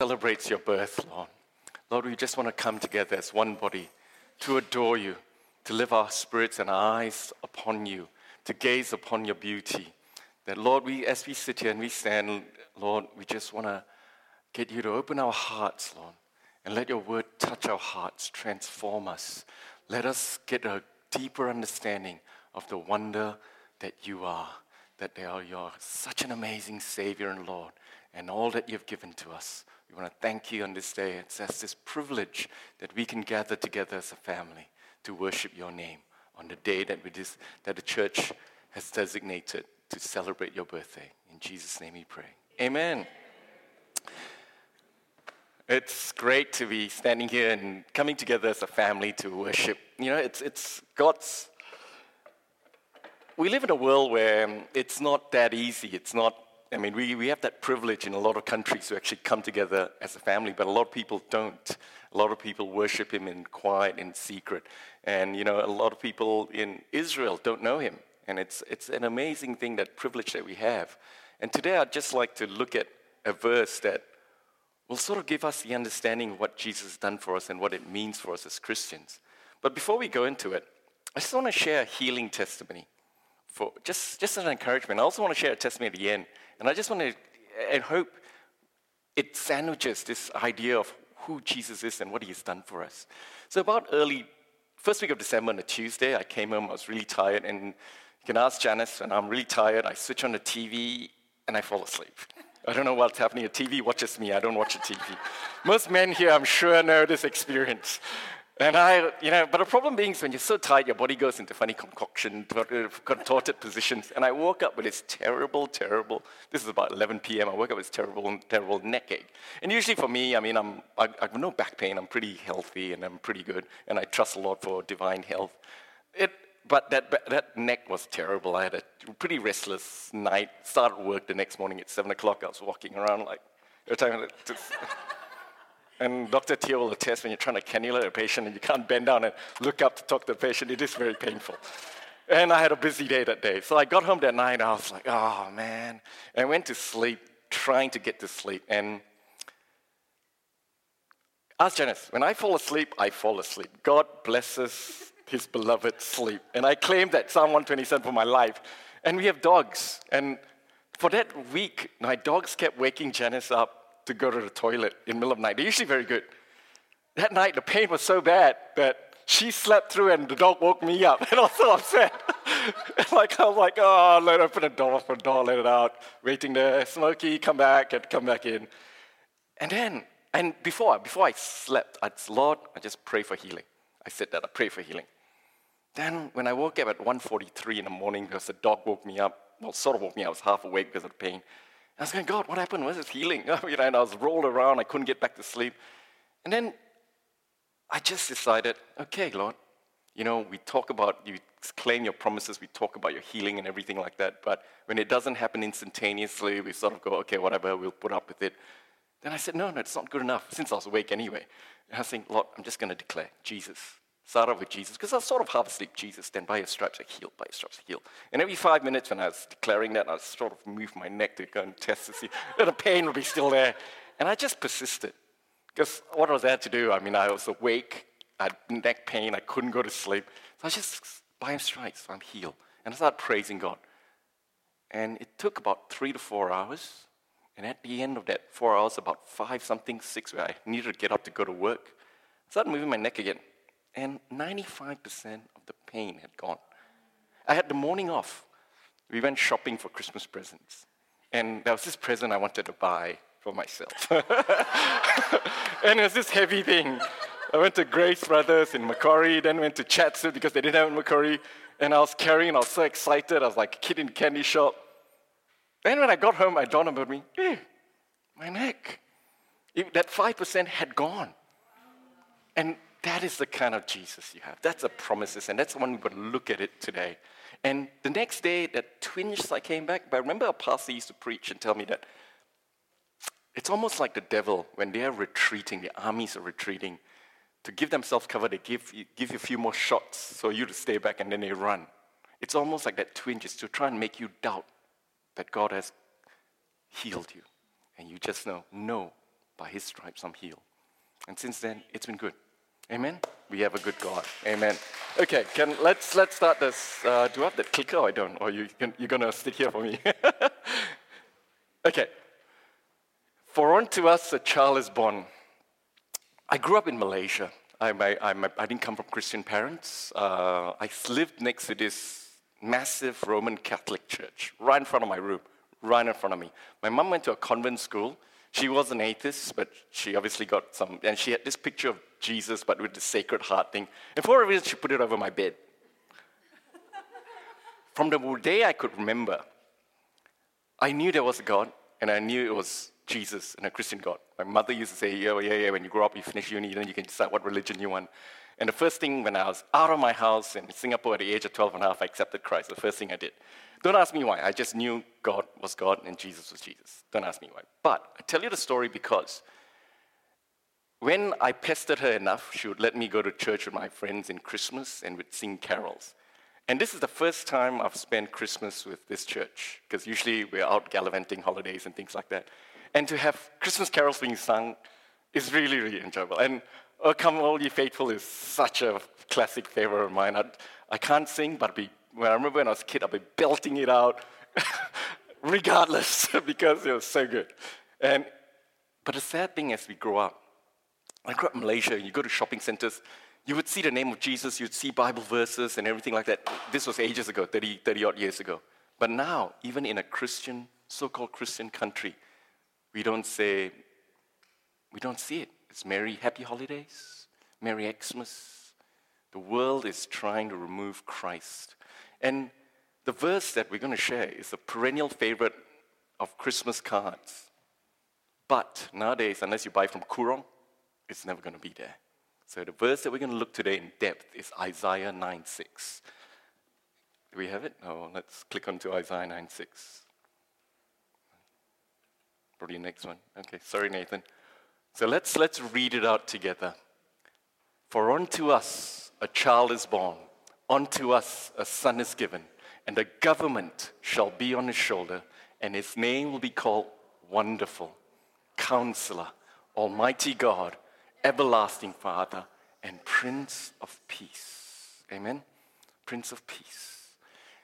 celebrates your birth, Lord. Lord, we just want to come together as one body to adore you, to lift our spirits and our eyes upon you, to gaze upon your beauty. That, Lord, as we sit here and we stand, Lord, we just want to get you to open our hearts, Lord, and let your word touch our hearts, transform us. Let us get a deeper understanding of the wonder that you are, that you're such an amazing Savior and Lord, and all that you've given to us. We want to thank you on this day. It's this privilege that we can gather together as a family to worship your name on the day that the church has designated to celebrate your birthday. In Jesus' name we pray. Amen. It's great to be standing here and coming together as a family to worship. You know, it's God's. We live in a world where it's not that easy. We have that privilege in a lot of countries to actually come together as a family, but a lot of people don't. A lot of people worship him in quiet, in secret. And, you know, a lot of people in Israel don't know him. And it's an amazing thing, that privilege that we have. And today I'd just like to look at a verse that will sort of give us the understanding of what Jesus has done for us and what it means for us as Christians. But before we go into it, I just want to share a healing testimony. For just as an encouragement. I also want to share a testimony at the end. And I just want to, and hope it sandwiches this idea of who Jesus is and what he has done for us. So about first week of December on a Tuesday, I came home, I was really tired, and you can ask Janice, and I'm really tired, I switch on the TV, and I fall asleep. I don't know what's happening. The TV watches me, I don't watch the TV. Most men here, I'm sure, know this experience. And but the problem being is when you're so tired, your body goes into funny contorted positions. And I woke up with this terrible, this is about 11 p.m., I woke up with this terrible neck ache. And usually for me, I have no back pain, I'm pretty healthy and I'm pretty good, and I trust the Lord for divine health. But that neck was terrible. I had a pretty restless night, started work the next morning at 7 o'clock, I was walking around like, every time and Dr. Teo will attest when you're trying to cannulate a patient and you can't bend down and look up to talk to the patient, it is very painful. And I had a busy day that day. So I got home that night and I was like, oh man. And I went to sleep, trying to get to sleep. And ask Janice, when I fall asleep, I fall asleep. God blesses his beloved sleep. And I claim that Psalm 127 for my life. And we have dogs. And for that week, my dogs kept waking Janice up to go to the toilet in the middle of the night. They're usually very good. That night, the pain was so bad that she slept through and the dog woke me up. And I was so upset. I was like, oh, let her open the door, let it out. Waiting there, Smokey, come back in. And before I slept, I said, Lord, I just pray for healing. I said that, I pray for healing. Then when I woke up at 1:43 in the morning because the dog woke me up, well, sort of woke me up, I was half awake because of the pain. I was going, God, what happened? Where's this healing? And I was rolled around. I couldn't get back to sleep. And then I just decided, okay, Lord, we talk about, you claim your promises, we talk about your healing and everything like that. But when it doesn't happen instantaneously, we sort of go, okay, whatever, we'll put up with it. Then I said, no, it's not good enough, since I was awake anyway. And I was saying, Lord, I'm just going to declare Jesus. Start off with Jesus, because I was sort of half asleep. Jesus, then by your stripes I healed, by your stripes I healed. And every 5 minutes when I was declaring that, I would sort of move my neck to go and test to see that the pain would be still there. And I just persisted, because what was there to do? I was awake, I had neck pain, I couldn't go to sleep. So I just, by his stripes, I'm healed. And I started praising God. And it took about 3 to 4 hours. And at the end of that 4 hours, about 6, where I needed to get up to go to work, I started moving my neck again. And 95% of the pain had gone. I had the morning off. We went shopping for Christmas presents. And there was this present I wanted to buy for myself. And it was this heavy thing. I went to Grace Brothers in Macquarie, then went to Chatswood because they didn't have it in Macquarie. And I was so excited. I was like a kid in a candy shop. Then when I got home, it dawned on me, hey, my neck. That 5% had gone. And that is the kind of Jesus you have. That's the promises, and that's the one we're going to look at it today. And the next day, that twinge I came back, but I remember a pastor used to preach and tell me that it's almost like the devil, when they are retreating, the armies are retreating, to give themselves cover, they give you a few more shots so you to stay back, and then they run. It's almost like that twinge is to try and make you doubt that God has healed you. And you just know, no, by his stripes I'm healed. And since then, it's been good. Amen? We have a good God. Amen. Okay, let's start this. Do I have that clicker or I don't? Or you're going to stick here for me? Okay. For unto us a child is born. I grew up in Malaysia. I didn't come from Christian parents. I lived next to this massive Roman Catholic church right in front of my room, right in front of me. My mom went to a convent school. She was an atheist, but she obviously got some, and she had this picture of Jesus, but with the Sacred Heart thing. And for a reason, she put it over my bed. From the day I could remember, I knew there was a God, and I knew it was Jesus and a Christian God. My mother used to say, yeah, when you grow up, you finish uni, then you can decide what religion you want. And the first thing when I was out of my house in Singapore at the age of 12 and a half, I accepted Christ. The first thing I did. Don't ask me why. I just knew God was God and Jesus was Jesus. Don't ask me why. But I tell you the story because when I pestered her enough, she would let me go to church with my friends in Christmas and would sing carols. And this is the first time I've spent Christmas with this church, because usually we're out gallivanting holidays and things like that. And to have Christmas carols being sung is really, really enjoyable. And "O Come All Ye Faithful" is such a classic favorite of mine. I can't sing, but when I remember when I was a kid, I'd be belting it out regardless because it was so good. But the sad thing as we grow up, I grew up in Malaysia, you go to shopping centers, you would see the name of Jesus, you'd see Bible verses and everything like that. This was ages ago, 30-odd years ago. But now, even in a Christian, so-called Christian country, we don't see it. It's Merry Happy Holidays, Merry Xmas. The world is trying to remove Christ. And the verse that we're going to share is a perennial favorite of Christmas cards. But nowadays, unless you buy from Kurong, it's never going to be there. So the verse that we're going to look today in depth is Isaiah 9:6. Do we have it? Oh, let's click onto Isaiah 9:6. Probably the next one. Okay, sorry, Nathan. So let's read it out together. For unto us a child is born, unto us a son is given, and the government shall be on his shoulder, and his name will be called Wonderful, Counselor, Almighty God, Everlasting Father, and Prince of Peace. Amen? Prince of Peace.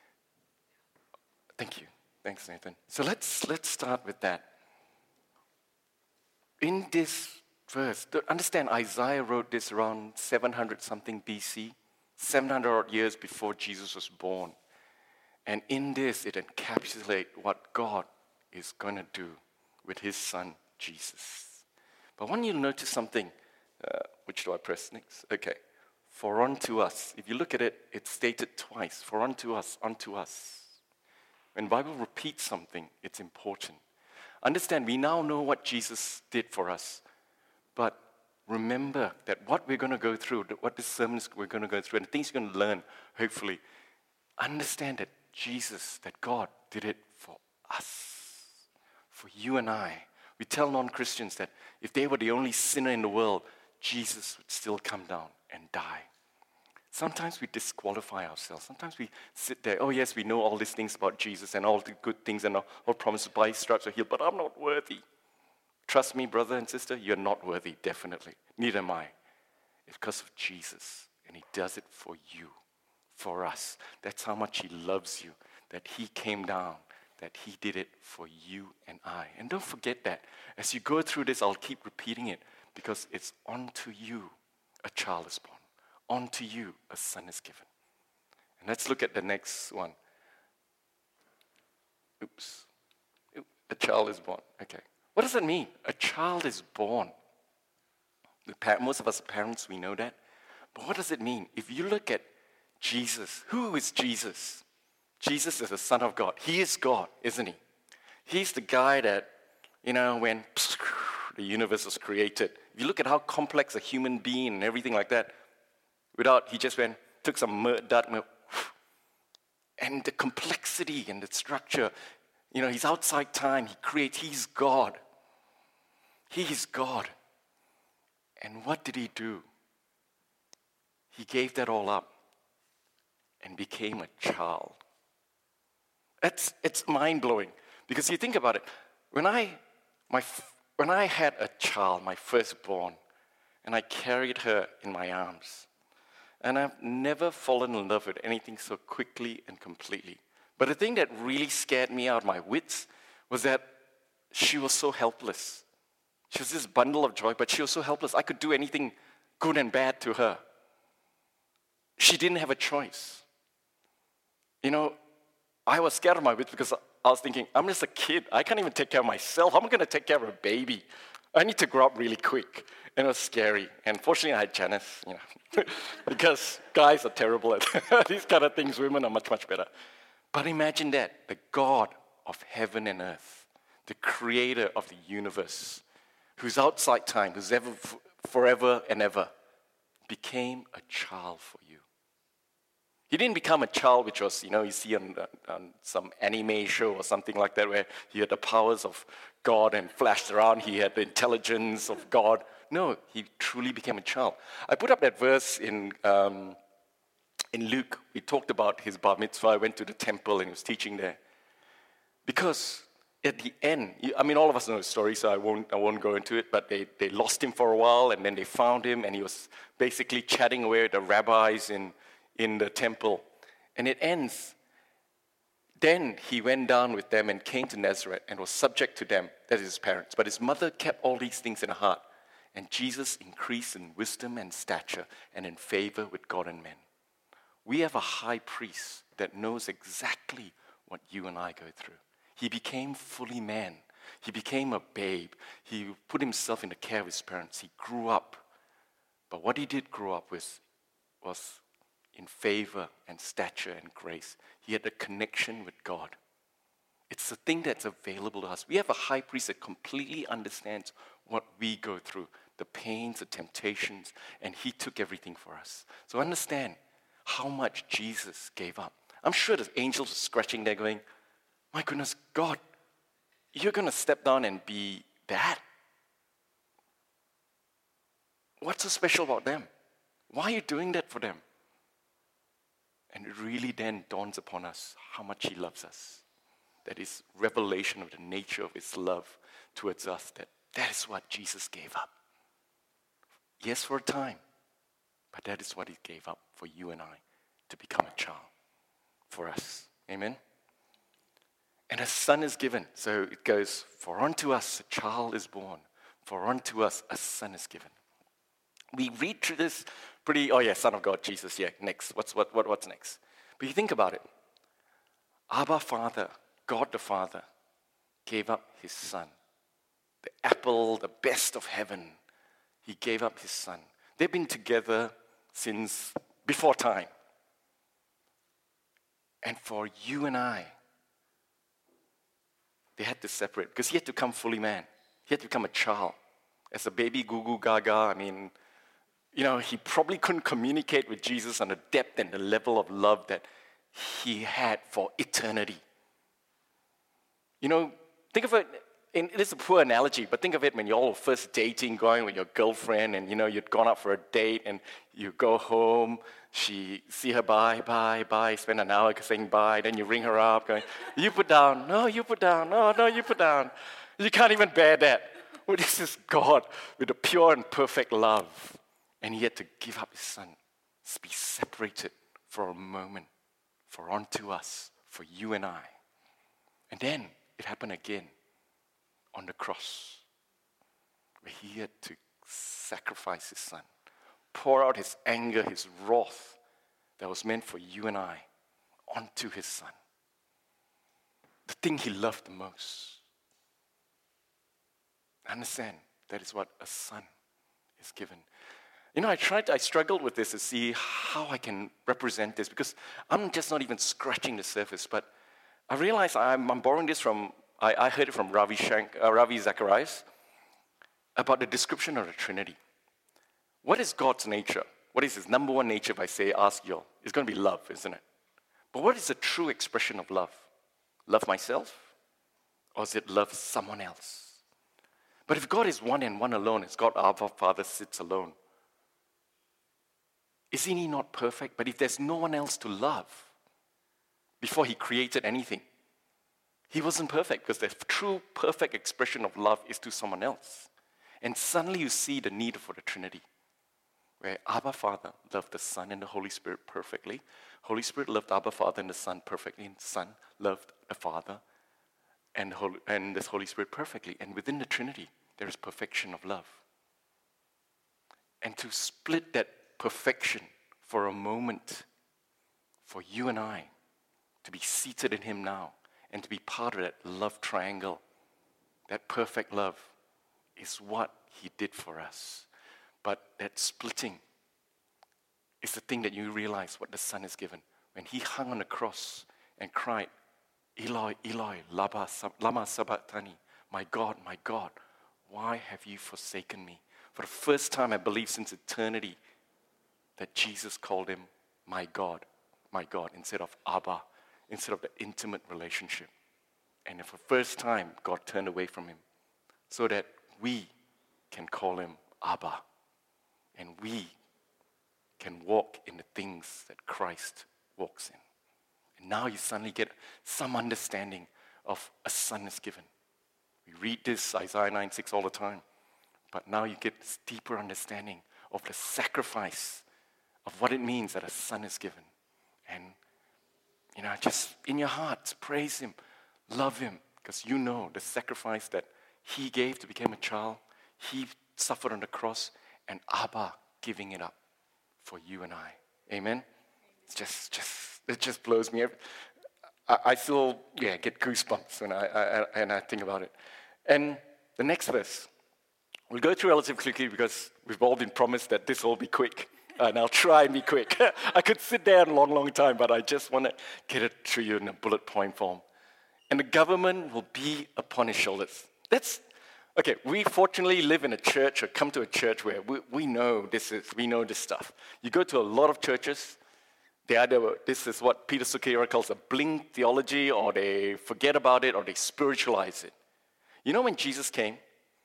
Thank you. Thanks, Nathan. So let's start with that. In this verse, understand Isaiah wrote this around 700-something BC, 700 odd years before Jesus was born. And in this, it encapsulates what God is going to do with his son, Jesus. But I want you to notice something. Which do I press next? Okay. For unto us. If you look at it, it's stated twice. For unto us, unto us. When the Bible repeats something, it's important. Understand, we now know what Jesus did for us. But remember that what we're going to go through, what this sermon is we're going to go through, and the things you're going to learn, hopefully, understand that Jesus, that God did it for us, for you and I. We tell non-Christians that if they were the only sinner in the world, Jesus would still come down and die. Sometimes we disqualify ourselves. Sometimes we sit there, oh yes, we know all these things about Jesus and all the good things and all promises by his stripes are healed, but I'm not worthy. Trust me, brother and sister, you're not worthy, definitely. Neither am I. It's because of Jesus, and he does it for you, for us. That's how much he loves you, that he came down, that he did it for you and I. And don't forget that. As you go through this, I'll keep repeating it, because it's unto you a child is born. Unto you a son is given. And let's look at the next one. A child is born. Okay. What does it mean? A child is born. Most of us parents, we know that. But what does it mean? If you look at Jesus, who is Jesus? Jesus is the Son of God. He is God, isn't he? He's the guy that, when the universe was created, if you look at how complex a human being and everything like that, he just took some dirt, and the complexity and the structure, he's outside time, he's God. He is God. And what did he do? He gave that all up and became a child. It's mind-blowing, because you think about it. When when I had a child, my firstborn, and I carried her in my arms, and I've never fallen in love with anything so quickly and completely. But the thing that really scared me out of my wits was that she was so helpless. She was this bundle of joy, but she was so helpless. I could do anything good and bad to her. She didn't have a choice. I was scared of my wits because I was thinking, I'm just a kid. I can't even take care of myself. How am I going to take care of a baby? I need to grow up really quick. And it was scary. And fortunately, I had Janice, because guys are terrible at these kind of things. Women are much, much better. But imagine that, the God of heaven and earth, the creator of the universe, who's outside time, who's ever, forever and ever, became a child for you. He didn't become a child which was, you see on some anime show or something like that where he had the powers of God and flashed around. He had the intelligence of God. No, he truly became a child. I put up that verse in Luke. We talked about his bar mitzvah. I went to the temple and he was teaching there. Because at the end, all of us know the story, so I won't go into it, but they lost him for a while and then they found him and he was basically chatting away with the rabbis in the temple. And it ends. Then he went down with them and came to Nazareth and was subject to them, that is his parents. But his mother kept all these things in her heart. And Jesus increased in wisdom and stature and in favor with God and men. We have a high priest that knows exactly what you and I go through. He became fully man. He became a babe. He put himself in the care of his parents. He grew up. But what he did grow up with was in favor and stature and grace. He had a connection with God. It's a thing that's available to us. We have a high priest that completely understands what we go through, the pains, the temptations, and he took everything for us. So understand how much Jesus gave up. I'm sure the angels are scratching there going, my goodness, God, you're going to step down and be that? What's so special about them? Why are you doing that for them? And it really then dawns upon us how much he loves us. That is revelation of the nature of his love towards us, that is what Jesus gave up. Yes, for a time, but that is what he gave up for you and I, to become a child for us. Amen? And a son is given. So it goes, for unto us a child is born, for unto us a son is given. We read through this Son of God, Jesus, next. What's next? But you think about it. Abba Father, God the Father, gave up his son. The apple, the best of heaven. He gave up his son. They've been together since before time. And for you and I, they had to separate because he had to become fully man. He had to become a child. As a baby goo goo gaga, he probably couldn't communicate with Jesus on the depth and the level of love that he had for eternity. Think of it, it is a poor analogy, but think of it when you're all first dating, going with your girlfriend, and you'd gone out for a date, and you go home, see her bye, spend an hour saying bye, then you ring her up, going, you put down, no, you put down, no, you put down. You can't even bear that. Well, this is God with a pure and perfect love. And he had to give up his son, be separated for a moment, for unto us, for you and I. And then it happened again on the cross, where he had to sacrifice his son, pour out his anger, his wrath that was meant for you and I onto his son. The thing he loved the most. Understand, that is what a son is given. I struggled with this to see how I can represent this because I'm just not even scratching the surface. But I realized I'm borrowing this from, I heard it from Ravi Zacharias about the description of the Trinity. What is God's nature? What is his number one nature if I ask you all? It's going to be love, isn't it? But what is the true expression of love? Love myself? Or is it love someone else? But if God is one and one alone, as God our Father sits alone, isn't he not perfect? But if there's no one else to love before he created anything, He wasn't perfect because the true perfect expression of love is to someone else. And suddenly you see the need for the Trinity, where Abba Father loved the Son and the Holy Spirit perfectly. Holy Spirit loved Abba Father and the Son perfectly, and the Son loved the Father and the Holy Spirit perfectly. And within the Trinity, there is perfection of love. And to split that perfection for a moment, for you and I to be seated in Him now and to be part of that love triangle, that perfect love, is what He did for us. But that splitting is the thing that you realize what the Son has given. When He hung on the cross and cried, Eloi, Eloi, lama sabachthani, my God, why have you forsaken me? For the first time, I believe since eternity, that Jesus called Him my God, instead of Abba, instead of the intimate relationship. And for the first time, God turned away from Him so that we can call Him Abba, and we can walk in the things that Christ walks in. And now you suddenly get some understanding of a son is given. We read this, Isaiah 9:6 all the time. But now you get this deeper understanding of the sacrifice of what it means that a son is given. And, just in your heart, praise Him, love Him, because you know the sacrifice that He gave to become a child. He suffered on the cross, and Abba giving it up for you and I. Amen? It just blows me. I still, get goosebumps when I think about it. And the next verse, we'll go through relatively quickly because we've all been promised that this will be quick. And I'll try and be quick. I could sit there a long, long time, but I just want to get it to you in a bullet point form. And the government will be upon His shoulders. Okay, we fortunately live in a church or come to a church where we know this stuff. You go to a lot of churches, this is what Peter Sukira calls a bling theology, or they forget about it, or they spiritualize it. You know, when Jesus came,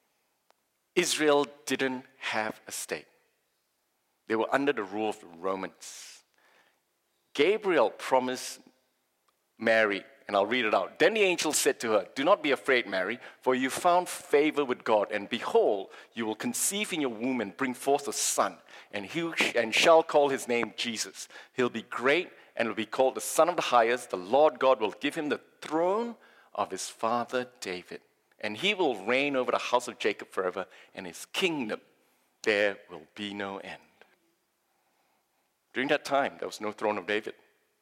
Israel didn't have a state. They were under the rule of the Romans. Gabriel promised Mary, and I'll read it out. Then the angel said to her, "Do not be afraid, Mary, for you found favor with God, and behold, you will conceive in your womb and bring forth a son, and shall call his name Jesus. He'll be great and will be called the Son of the Highest. The Lord God will give him the throne of his father David, and he will reign over the house of Jacob forever, and his kingdom there will be no end." During that time, there was no throne of David.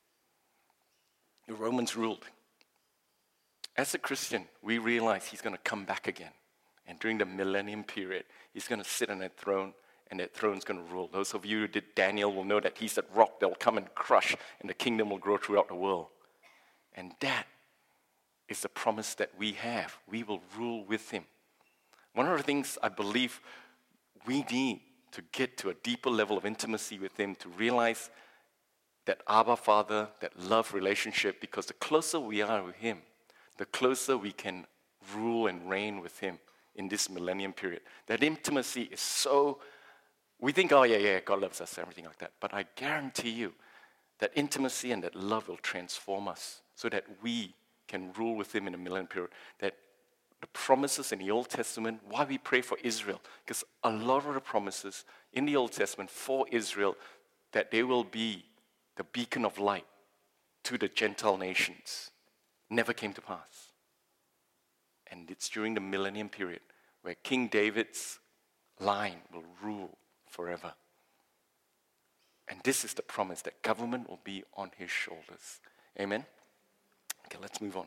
The Romans ruled. As a Christian, we realize He's going to come back again. And during the millennium period, He's going to sit on that throne, and that throne's going to rule. Those of you who did Daniel will know that He's that rock that will come and crush, and the kingdom will grow throughout the world. And that is the promise that we have. We will rule with Him. One of the things I believe we need to get to a deeper level of intimacy with Him, to realize that Abba Father, that love relationship, because the closer we are with Him, the closer we can rule and reign with Him in this millennium period. That intimacy is so, we think, oh yeah, God loves us, everything like that. But I guarantee you that intimacy and that love will transform us so that we can rule with Him in the millennium period. That the promises in the Old Testament, why we pray for Israel, because a lot of the promises in the Old Testament for Israel, that they will be the beacon of light to the Gentile nations, never came to pass. And it's during the millennium period where King David's line will rule forever. And this is the promise that government will be on His shoulders. Amen? Okay, let's move on.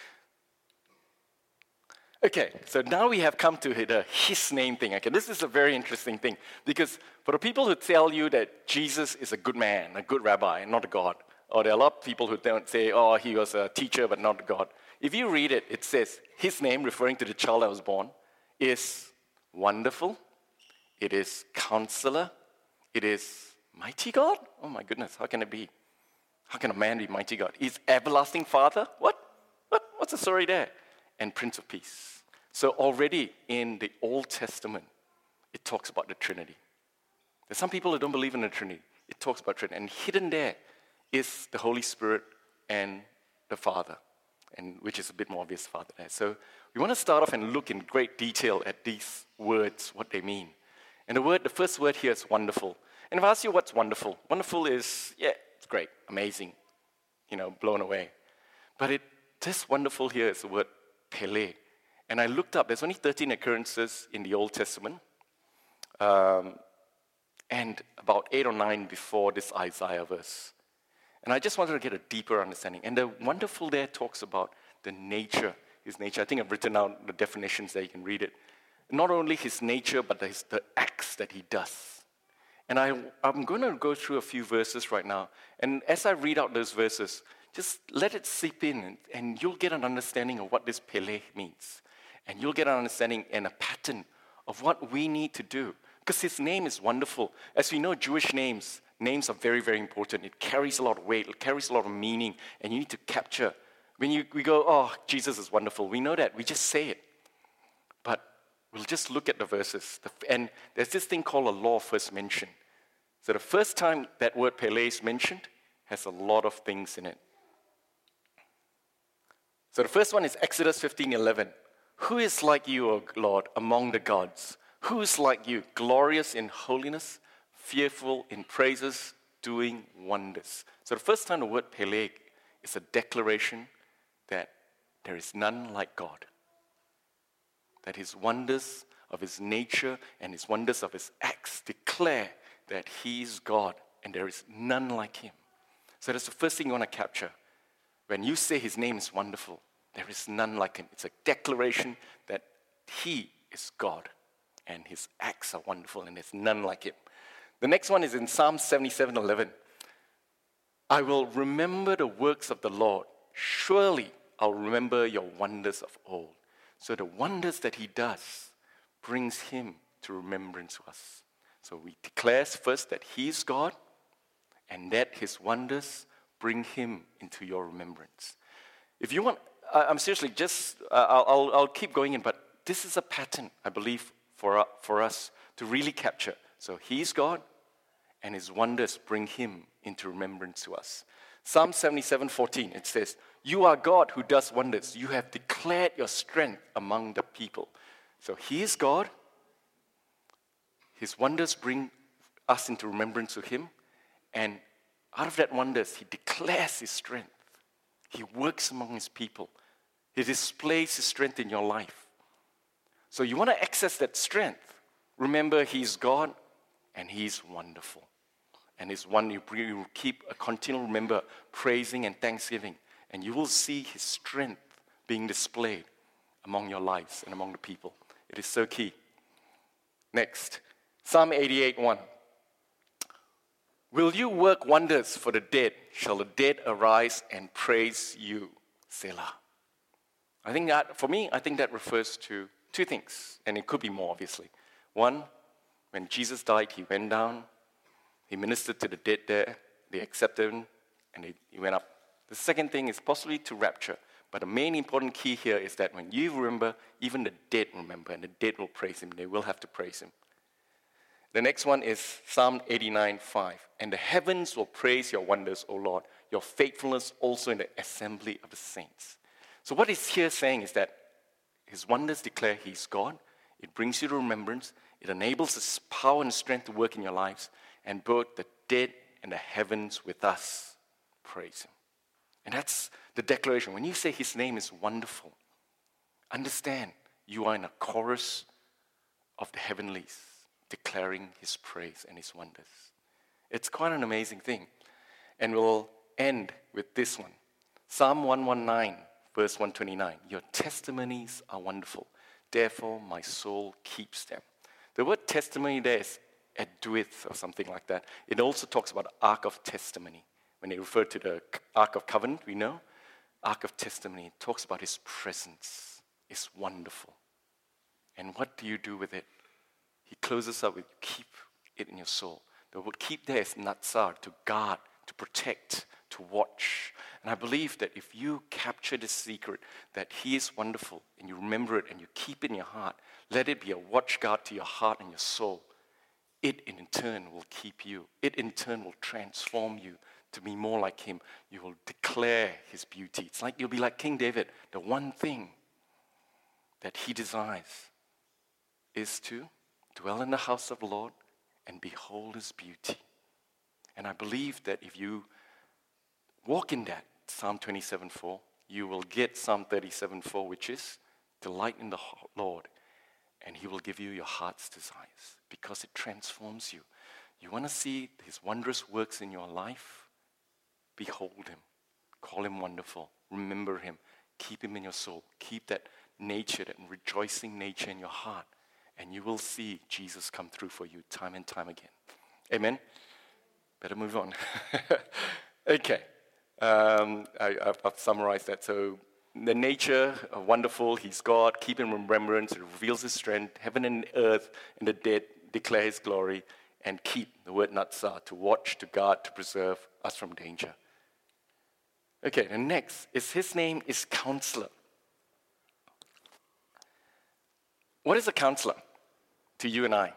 Okay, so now we have come to the His name thing. Okay, this is a very interesting thing, because for the people who tell you that Jesus is a good man, a good rabbi, and not a God, or there are a lot of people who don't say, oh, He was a teacher but not a God. If you read it, it says His name, referring to the child that was born, is Wonderful, it is Counselor, it is Mighty God? Oh my goodness, how can it be? How can a man be Mighty God? He's Everlasting Father? What? What's the story there? And Prince of Peace. So already in the Old Testament, it talks about the Trinity. There's some people who don't believe in the Trinity. It talks about Trinity. And hidden there is the Holy Spirit and the Father. and which is a bit more obvious Father there. So we want to start off and look in great detail at these words, what they mean. And the first word here is wonderful. And if I ask you what's wonderful, wonderful is, yeah, it's great, amazing, blown away. But this wonderful here is the word Pele. And I looked up, there's only 13 occurrences in the Old Testament, and about 8 or 9 before this Isaiah verse. And I just wanted to get a deeper understanding. And the wonderful there talks about the nature, his nature. I think I've written out the definitions there, you can read it. Not only his nature, but the acts that he does. And I'm going to go through a few verses right now. And as I read out those verses, just let it seep in, and you'll get an understanding of what this Pele means. And you'll get an understanding and a pattern of what we need to do. Because his name is wonderful. As we know, Jewish names are very, very important. It carries a lot of weight. It carries a lot of meaning. And you need to capture. When we go, oh, Jesus is wonderful. We know that. We just say it. But we'll just look at the verses. And there's this thing called a law of first mention. So the first time that word Pele is mentioned has a lot of things in it. So the first one is Exodus 15:11. Who is like you, O Lord, among the gods? Who is like you, glorious in holiness, fearful in praises, doing wonders? So the first time the word Pele is a declaration that there is none like God. That his wonders of his nature and his wonders of his acts declare that he is God and there is none like him. So that's the first thing you want to capture. When you say his name is wonderful, there is none like him. It's a declaration that he is God and his acts are wonderful and there's none like him. The next one is in Psalm 77:11. I will remember the works of the Lord. Surely I'll remember your wonders of old. So the wonders that he does brings him to remembrance to us. So we declare first that he is God and that his wonders bring him into your remembrance. If you want, I'm seriously I'll keep going in, but this is a pattern, I believe, for us to really capture. So he's God, and his wonders bring him into remembrance to us. Psalm 77:14, it says, you are God who does wonders. You have declared your strength among the people. So he is God. His wonders bring us into remembrance of him, and out of that wonders, he declares his strength. He works among his people. He displays his strength in your life. So you want to access that strength. Remember, he's God and he's wonderful. And his one you keep a continual remember praising and thanksgiving, and you will see his strength being displayed among your lives and among the people. It is so key. Next, Psalm 88:1. Will you work wonders for the dead? Shall the dead arise and praise you? Selah. I think that refers to two things, and it could be more, obviously. One, when Jesus died, he went down, he ministered to the dead there, they accepted him, and he went up. The second thing is possibly to rapture, but the main important key here is that when you remember, even the dead remember, and the dead will praise him. They will have to praise him. The next one is Psalm 89:5. And the heavens will praise your wonders, O Lord, your faithfulness also in the assembly of the saints. So what he's here saying is that his wonders declare he's God. It brings you to remembrance. It enables his power and strength to work in your lives. And both the dead and the heavens with us praise him. And that's the declaration. When you say his name is wonderful, understand you are in a chorus of the heavenlies declaring his praise and his wonders. It's quite an amazing thing. And we'll end with this one. Psalm 119, verse 129. Your testimonies are wonderful. Therefore, my soul keeps them. The word testimony there is Edwith or something like that. It also talks about the Ark of Testimony. When they refer to the Ark of Covenant, we know. Ark of Testimony, it talks about his presence. It's wonderful. And what do you do with it? He closes up with keep it in your soul. The word keep there is natsar, to guard, to protect, to watch. And I believe that if you capture this secret, that he is wonderful, and you remember it and you keep it in your heart, let it be a watch guard to your heart and your soul. It in turn will keep you. It in turn will transform you to be more like him. You will declare his beauty. It's like you'll be like King David. The one thing that he desires is to dwell in the house of the Lord and behold his beauty. And I believe that if you walk in that, Psalm 27:4, you will get Psalm 37:4, which is delight in the Lord, and he will give you your heart's desires because it transforms you. You want to see his wondrous works in your life? Behold him. Call him wonderful. Remember him. Keep him in your soul. Keep that nature, that rejoicing nature in your heart, and you will see Jesus come through for you time and time again. Amen? Better move on. Okay. I've summarized that. So the nature, wonderful, he's God. Keep him in remembrance. It reveals his strength. Heaven and earth and the dead declare his glory. And keep, the word natsah, to watch, to guard, to preserve us from danger. Okay, the next is his name is Counselor. What is a counselor to you and I?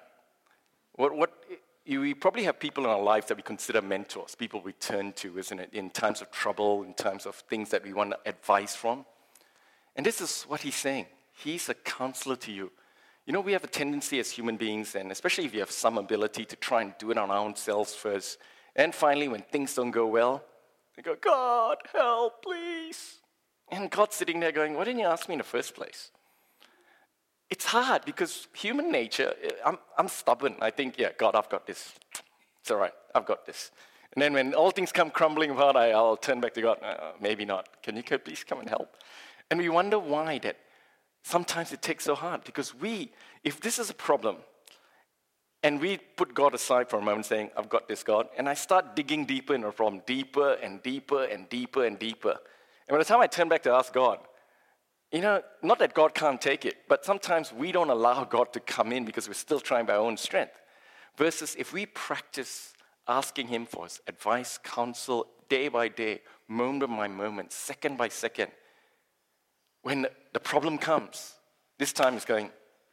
We probably have people in our lives that we consider mentors, people we turn to, isn't it, in times of trouble, in times of things that we want advice from. And this is what he's saying. He's a counselor to you. You know, we have a tendency as human beings, and especially if you have some ability, to try and do it on our own selves first. And finally, when things don't go well, we go, God, help, please. And God's sitting there going, why didn't you ask me in the first place? It's hard because human nature, I'm stubborn. I think, yeah, God, I've got this. It's all right, I've got this. And then when all things come crumbling apart, I'll turn back to God. Maybe not. Can you please come and help? And we wonder why that sometimes it takes so hard. Because if this is a problem, and we put God aside for a moment saying, I've got this, God, and I start digging deeper in the problem, deeper and deeper and deeper and deeper. And by the time I turn back to ask God, you know, not that God can't take it, but sometimes we don't allow God to come in because we're still trying by our own strength. Versus if we practice asking him for his advice, counsel, day by day, moment by moment, second by second, when the problem comes, this time it's going,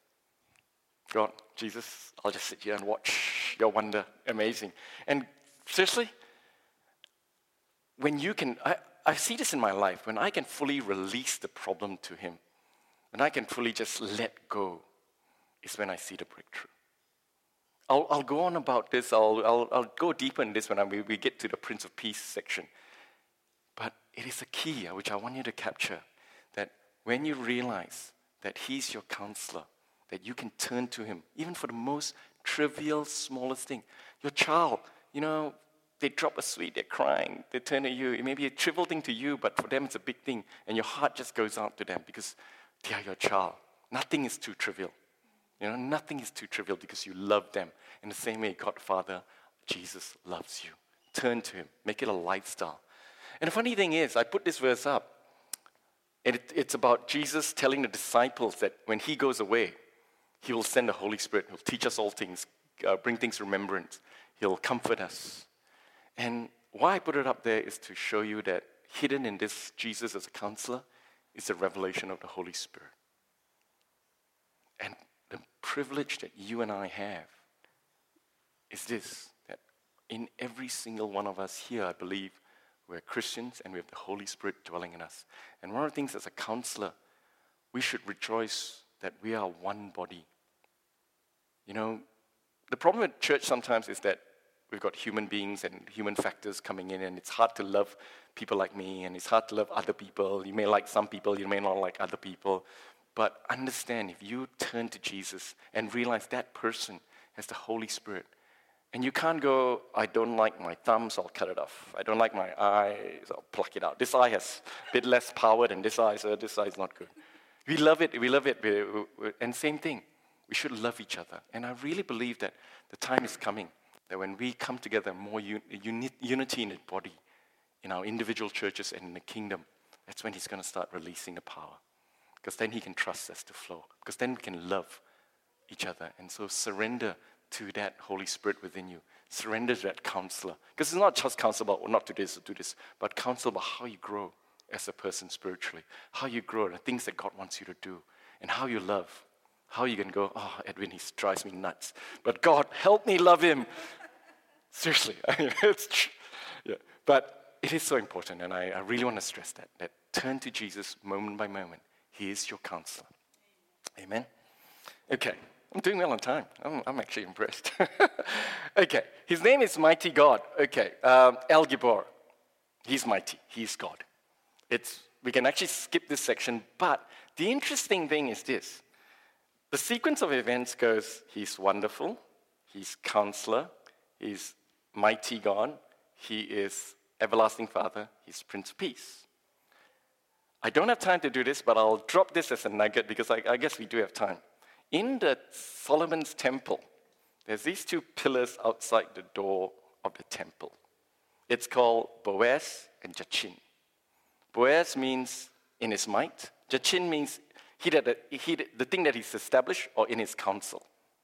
God, Jesus, I'll just sit here and watch your wonder. Amazing. And seriously, when you can, I see this in my life, when I can fully release the problem to him, when I can fully just let go, is when I see the breakthrough. I'll go on about this, I'll go deeper in this when we get to the Prince of Peace section. But it is a key which I want you to capture, that when you realize that he's your counselor, that you can turn to him, even for the most trivial, smallest thing. Your child, you know, they drop a sweet, they're crying, they turn to you. It may be a trivial thing to you, but for them it's a big thing. And your heart just goes out to them because they are your child. Nothing is too trivial. You know, nothing is too trivial because you love them. In the same way, God Father, Jesus loves you. Turn to him. Make it a lifestyle. And the funny thing is, I put this verse up, and it's about Jesus telling the disciples that when he goes away, he will send the Holy Spirit. He'll teach us all things, bring things to remembrance. He'll comfort us. And why I put it up there is to show you that hidden in this Jesus as a counselor is the revelation of the Holy Spirit. And the privilege that you and I have is this, that in every single one of us here, I believe, we're Christians and we have the Holy Spirit dwelling in us. And one of the things as a counselor, we should rejoice that we are one body. You know, the problem with church sometimes is that we've got human beings and human factors coming in, and it's hard to love people like me, and it's hard to love other people. You may like some people, you may not like other people. But understand, if you turn to Jesus and realize that person has the Holy Spirit, and you can't go, I don't like my thumbs, I'll cut it off. I don't like my eyes, I'll pluck it out. This eye has a bit less power than this eye, so this eye is not good. We love it. And same thing, we should love each other. And I really believe that the time is coming that when we come together, more unity in the body, in our individual churches and in the kingdom, that's when he's going to start releasing the power. Because then he can trust us to flow. Because then we can love each other. And so surrender to that Holy Spirit within you. Surrender to that counselor. Because it's not just counsel about, well, not do this or do this, but counsel about how you grow as a person spiritually. How you grow, the things that God wants you to do. And how you love. How you can go, oh, Edwin, he drives me nuts. But God, help me love him. Seriously. Yeah. But it is so important, and I really want to stress that turn to Jesus moment by moment. He is your counselor. Amen? Okay, I'm doing well on time. I'm actually impressed. Okay, his name is Mighty God. Okay, El Gibor. He's mighty. He's God. We can actually skip this section, but the interesting thing is this. The sequence of events goes, he's wonderful, he's counselor, he's mighty God, he is everlasting Father, he's Prince of Peace. I don't have time to do this, but I'll drop this as a nugget because I guess we do have time. In the Solomon's temple, there's these two pillars outside the door of the temple. It's called Boaz and Jachin. Boaz means in his might. Jachin means the thing that he's established or in his counsel.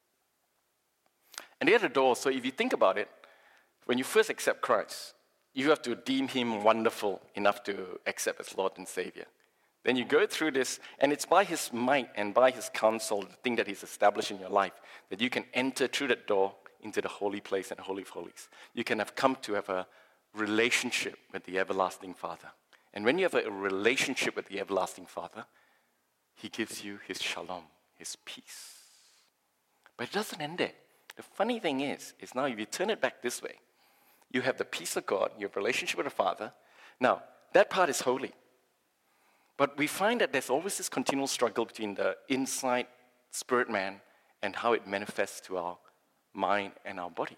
And they had a door, so if you think about it, when you first accept Christ, you have to deem him wonderful enough to accept as Lord and Savior. Then you go through this, and it's by his might and by his counsel, the thing that he's established in your life, that you can enter through that door into the holy place and Holy of Holies. You can have come to have a relationship with the everlasting Father. And when you have a relationship with the everlasting Father, he gives you his shalom, his peace. But it doesn't end there. The funny thing is now if you turn it back this way, you have the peace of God, you have a relationship with the Father. Now, that part is holy. But we find that there's always this continual struggle between the inside spirit man and how it manifests to our mind and our body.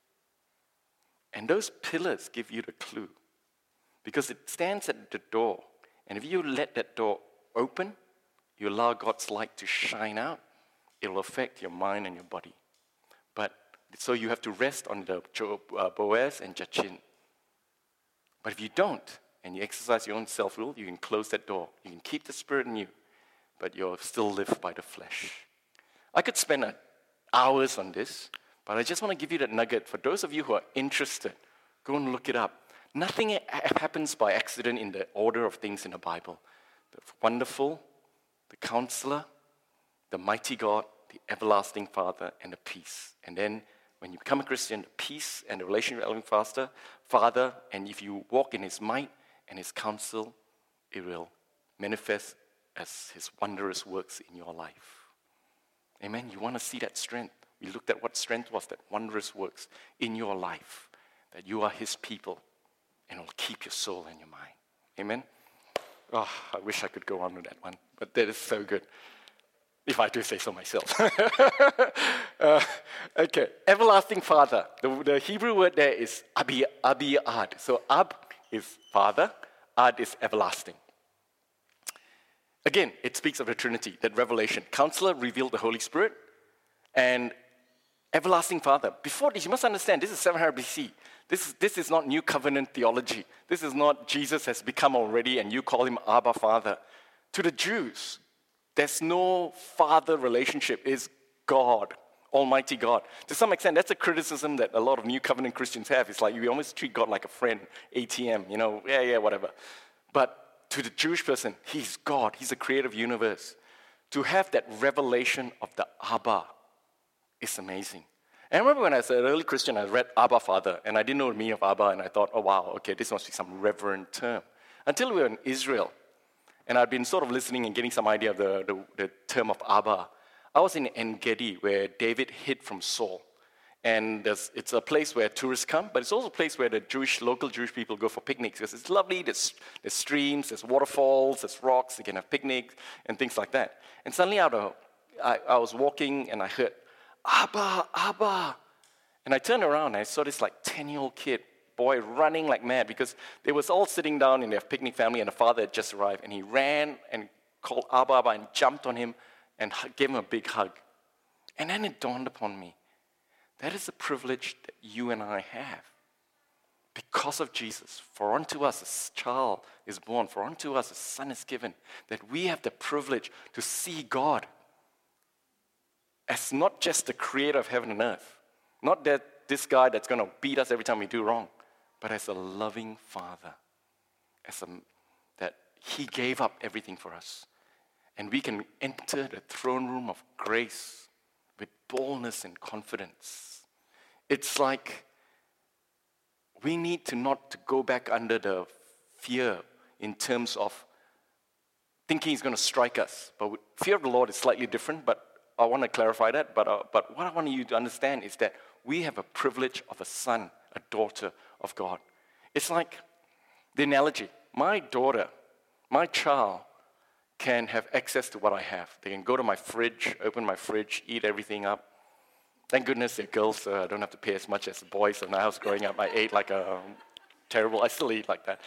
And those pillars give you the clue. Because it stands at the door. And if you let that door open, you allow God's light to shine out, it will affect your mind and your body. So you have to rest on the Boaz and Jachin. But if you don't, and you exercise your own self-will, you can close that door. You can keep the Spirit in you, but you'll still live by the flesh. I could spend hours on this, but I just want to give you that nugget. For those of you who are interested, go and look it up. Nothing happens by accident in the order of things in the Bible. The wonderful, the counselor, the mighty God, the everlasting Father, and the peace. And then when you become a Christian, the peace and the relationship with the Father, and if you walk in his might and his counsel, it will manifest as his wondrous works in your life. Amen? You want to see that strength. We looked at what strength was, that wondrous works in your life, that you are his people, and it will keep your soul and your mind. Amen? Oh, I wish I could go on with that one, but that is so good. If I do say so myself. Okay, everlasting Father. The Hebrew word there is Abi-Ad. So Ab is Father, Ad is everlasting. Again, it speaks of the Trinity, that revelation. Counselor revealed the Holy Spirit, and everlasting Father. Before this, you must understand, this is 700 BC. This is not New Covenant theology. This is not Jesus has become already and you call him Abba Father. To the Jews, there's no father relationship. It's God, Almighty God. To some extent, that's a criticism that a lot of New Covenant Christians have. It's like we almost treat God like a friend, ATM, whatever. But to the Jewish person, he's God. He's the creator of the universe. To have that revelation of the Abba is amazing. And I remember when I was an early Christian, I read Abba Father, and I didn't know the meaning of Abba, and I thought, oh wow, okay, this must be some reverent term. Until we were in Israel, and I'd been sort of listening and getting some idea of the term of Abba. I was in En-Gedi, where David hid from Saul. And it's a place where tourists come, but it's also a place where the local Jewish people go for picnics, because it's lovely, there's streams, there's waterfalls, there's rocks, they can have picnics, and things like that. And suddenly I was walking, and I heard, Abba, Abba. And I turned around, and I saw this like 10-year-old boy running like mad, because they was all sitting down in their picnic family, and the father had just arrived, and he ran and called Abba, Abba, and jumped on him and gave him a big hug. And then it dawned upon me, that is a privilege that you and I have. Because of Jesus, for unto us a child is born, for unto us a son is given, that we have the privilege to see God as not just the creator of heaven and earth, not that this guy that's going to beat us every time we do wrong, but as a loving Father, that he gave up everything for us. And we can enter the throne room of grace with boldness and confidence. It's like we need to not to go back under the fear in terms of thinking he's going to strike us. But fear of the Lord is slightly different, but I want to clarify that. But what I want you to understand is that we have a privilege of a son, a daughter of God. It's like the analogy. My daughter, my child, can have access to what I have. They can go to my fridge, open my fridge, eat everything up. Thank goodness they're girls, so I don't have to pay as much as the boys. So when I was growing up, I ate like a terrible, I still eat like that.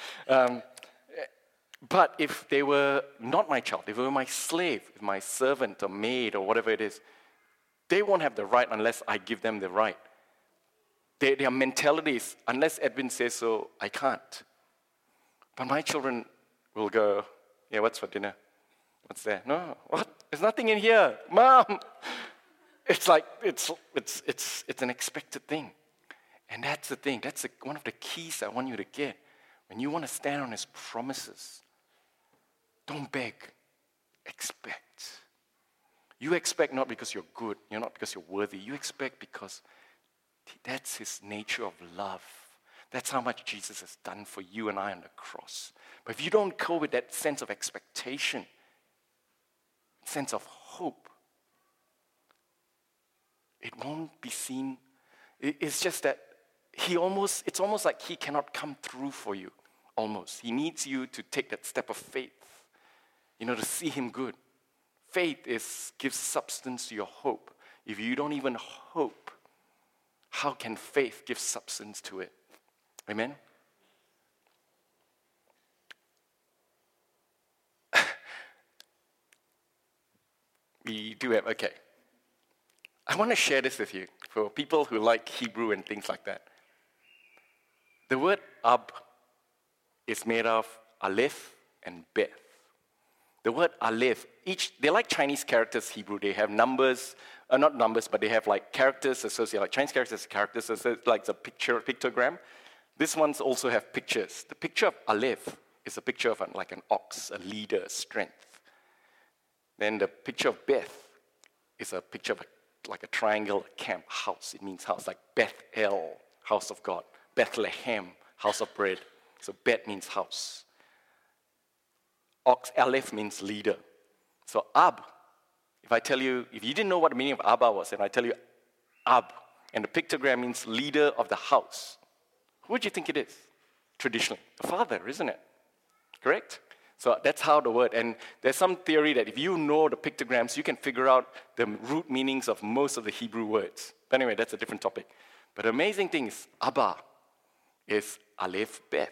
But if they were not my child, if they were my slave, if my servant or maid or whatever it is, they won't have the right unless I give them the right. Their mentality is, unless Edwin says so, I can't. But my children will go, yeah, what's for dinner? What's there? No, what? There's nothing in here. Mom! It's like, it's an expected thing. And that's the thing. That's one of the keys I want you to get. When you want to stand on his promises, don't beg. Expect. You expect not because you're good, you're not because you're worthy. You expect because that's his nature of love. That's how much Jesus has done for you and I on the cross. But if you don't go with that sense of expectation, sense of hope, it won't be seen. It's just that it's almost like he cannot come through for you, almost. He needs you to take that step of faith, to see him good. Faith gives substance to your hope. If you don't even hope, how can faith give substance to it? Amen? We do have, okay. I want to share this with you for people who like Hebrew and things like that. The word Ab is made of Aleph and Beth. The word Aleph, they're like Chinese characters, Hebrew. They have numbers, not numbers, but they have like characters associated, like Chinese characters associated, like the pictogram. These ones also have pictures. The picture of Aleph is a picture of like an ox, a leader, strength. Then the picture of Beth is a picture of like a triangle, a camp, house. It means house, like Beth-el, house of God. Bethlehem, house of bread. So Beth means house. Ox, Aleph means leader. So Ab, if you didn't know what the meaning of Abba was, and I tell you Ab, and the pictogram means leader of the house, who would you think it is? Traditionally, the father, isn't it? Correct? So that's how the word, and there's some theory that if you know the pictograms, you can figure out the root meanings of most of the Hebrew words. But anyway, that's a different topic. But the amazing thing is, Abba is Aleph Beth.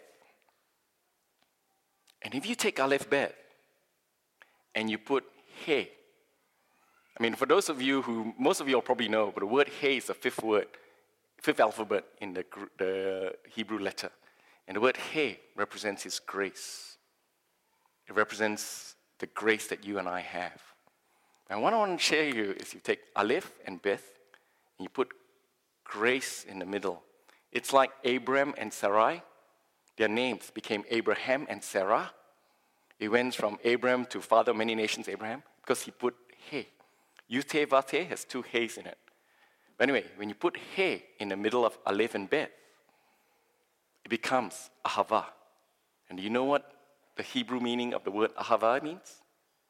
And if you take Aleph Beth and you put He, for those of you most of you will probably know, but the word He is the fifth alphabet in the Hebrew letter. And the word He represents his grace. It represents the grace that you and I have. And what I want to share you is you take Aleph and Beth, and you put grace in the middle. It's like Abram and Sarai. Their names became Abraham and Sarah. It went from Abram to father of many nations, Abraham, because he put He. Yuthe Vate has two He's in it. But anyway, when you put He in the middle of Aleph and Beth, it becomes Ahava. And do you know what the Hebrew meaning of the word Ahava means?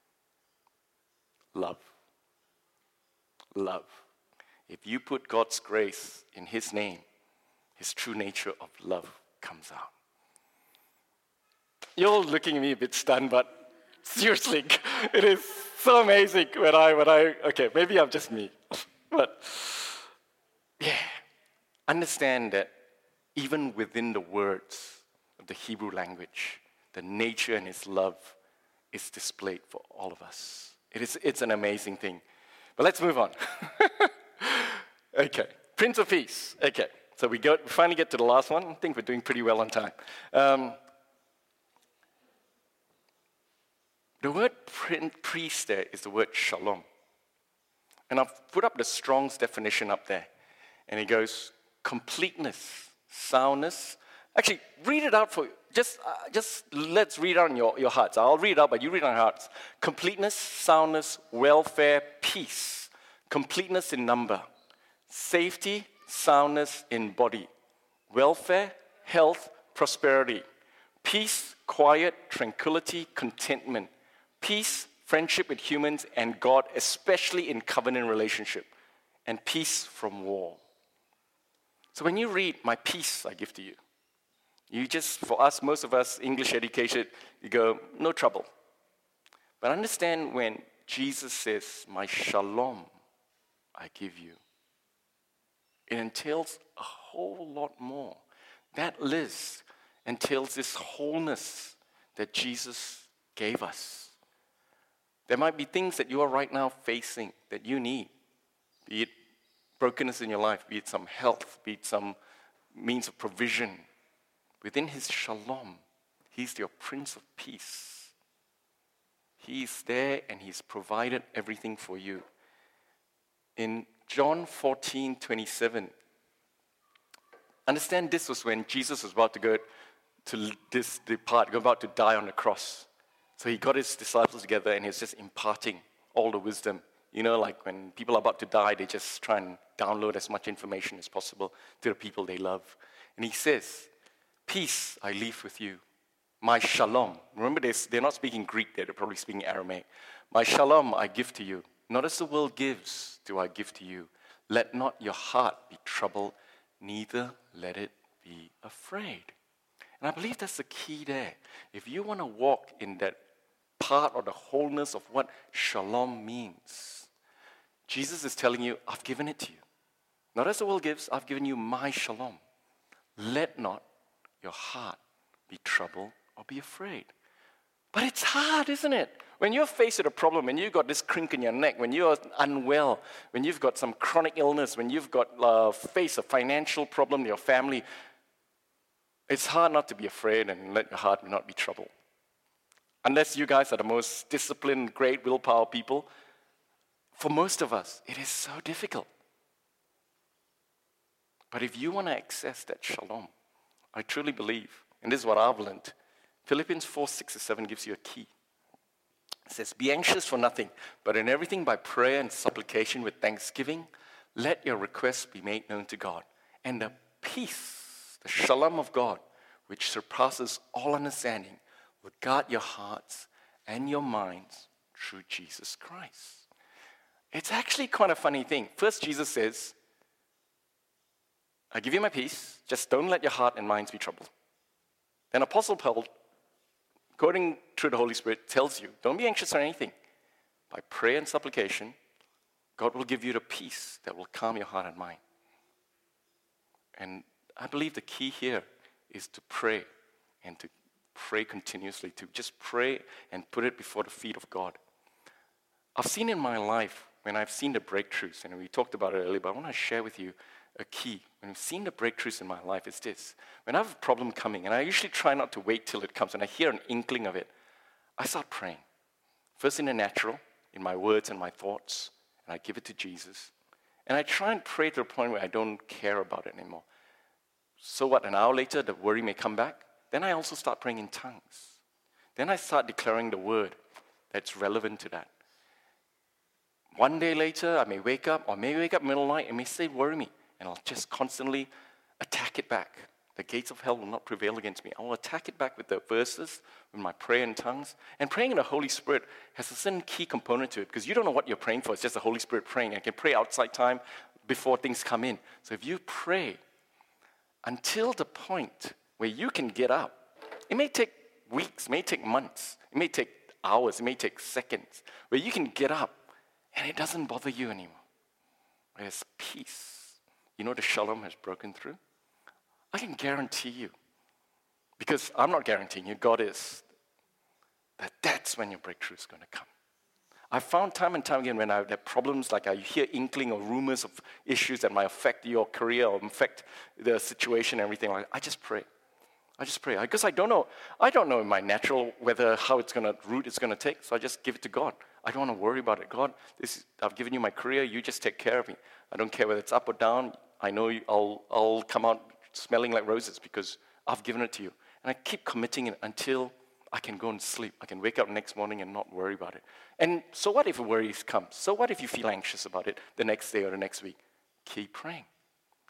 Love. Love. If you put God's grace in his name, his true nature of love comes out. You're all looking at me a bit stunned, but seriously, it is so amazing when I okay, maybe I'm just me. But yeah, understand that even within the words of the Hebrew language, the nature and his love is displayed for all of us. It's an amazing thing. But let's move on. Okay, Prince of Peace. Okay, so we finally get to the last one. I think we're doing pretty well on time. The word priest there is the word shalom. And I've put up the Strong's definition up there. And it goes, completeness, soundness. Actually, read it out for just let's read it out in your hearts. I'll read it out, but you read it on your hearts. Completeness, soundness, welfare, peace. Completeness in number. Safety, soundness in body. Welfare, health, prosperity. Peace, quiet, tranquility, contentment. Peace, friendship with humans and God, especially in covenant relationship. And peace from war. So when you read, my peace I give to you, you just, for us, most of us, English educated, you go, no trouble. But understand when Jesus says, my shalom I give you, it entails a whole lot more. That list entails this wholeness that Jesus gave us. There might be things that you are right now facing that you need, be it brokenness in your life, be it some health, be it some means of provision. Within his shalom, he's your Prince of Peace. He's there and he's provided everything for you. In John 14:27, understand this was when Jesus was about to go to depart, about to die on the cross. So he got his disciples together and he's just imparting all the wisdom. You know, like when people are about to die, they just try and download as much information as possible to the people they love. And he says, peace I leave with you. My shalom. Remember, they're not speaking Greek there, they're probably speaking Aramaic. My shalom I give to you. Not as the world gives do I give to you. Let not your heart be troubled, neither let it be afraid. And I believe that's the key there. If you want to walk in that part or the wholeness of what shalom means, Jesus is telling you, I've given it to you. Not as the world gives, I've given you my shalom. Let not your heart be troubled or be afraid. But it's hard, isn't it? When you're faced with a problem, when you've got this crink in your neck, when you're unwell, when you've got some chronic illness, when you've got face a financial problem in your family, it's hard not to be afraid and let your heart not be troubled. Unless you guys are the most disciplined, great willpower people, for most of us, it is so difficult. But if you want to access that shalom, I truly believe, and this is what I've learned, Philippians 4:6-7 gives you a key. It says, be anxious for nothing, but in everything by prayer and supplication with thanksgiving, let your requests be made known to God. And the peace, the shalom of God, which surpasses all understanding, will guard your hearts and your minds through Jesus Christ. It's actually quite a funny thing. First, Jesus says, I give you my peace, just don't let your heart and minds be troubled. Then Apostle Paul, according through the Holy Spirit, tells you, don't be anxious for anything. By prayer and supplication, God will give you the peace that will calm your heart and mind. And I believe the key here is to pray and to pray continuously, to just pray and put it before the feet of God. I've seen in my life, when I've seen the breakthroughs, and we talked about it earlier, but I want to share with you a key. When I've seen the breakthroughs in my life, it's this. When I have a problem coming, and I usually try not to wait till it comes, and I hear an inkling of it, I start praying. First in the natural, in my words and my thoughts, and I give it to Jesus. And I try and pray to the point where I don't care about it anymore. So what, an hour later, the worry may come back. Then I also start praying in tongues. Then I start declaring the word that's relevant to that. One day later, I may wake up, or may wake up middle of the night, and may say, worry me. And I'll just constantly attack it back. The gates of hell will not prevail against me. I will attack it back with the verses, with my prayer in tongues. And praying in the Holy Spirit has a certain key component to it, because you don't know what you're praying for. It's just the Holy Spirit praying. And you can pray outside time before things come in. So if you pray until the point where you can get up, it may take weeks, it may take months, it may take hours, it may take seconds, where you can get up and it doesn't bother you anymore. There's peace. You know the shalom has broken through? I can guarantee you, because I'm not guaranteeing you, God is, that's when your breakthrough is going to come. I've found time and time again when I have problems, like I hear inkling or rumors of issues that might affect your career or affect the situation and everything like that, I just pray. Because I don't know in my natural how it's going to route it's going to take, so I just give it to God. I don't want to worry about it. God, I've given you my career, you just take care of me. I don't care whether it's up or down. I know I'll come out smelling like roses because I've given it to you. And I keep committing it until I can go and sleep. I can wake up next morning and not worry about it. And so what if a worry comes? So what if you feel anxious about it the next day or the next week? Keep praying.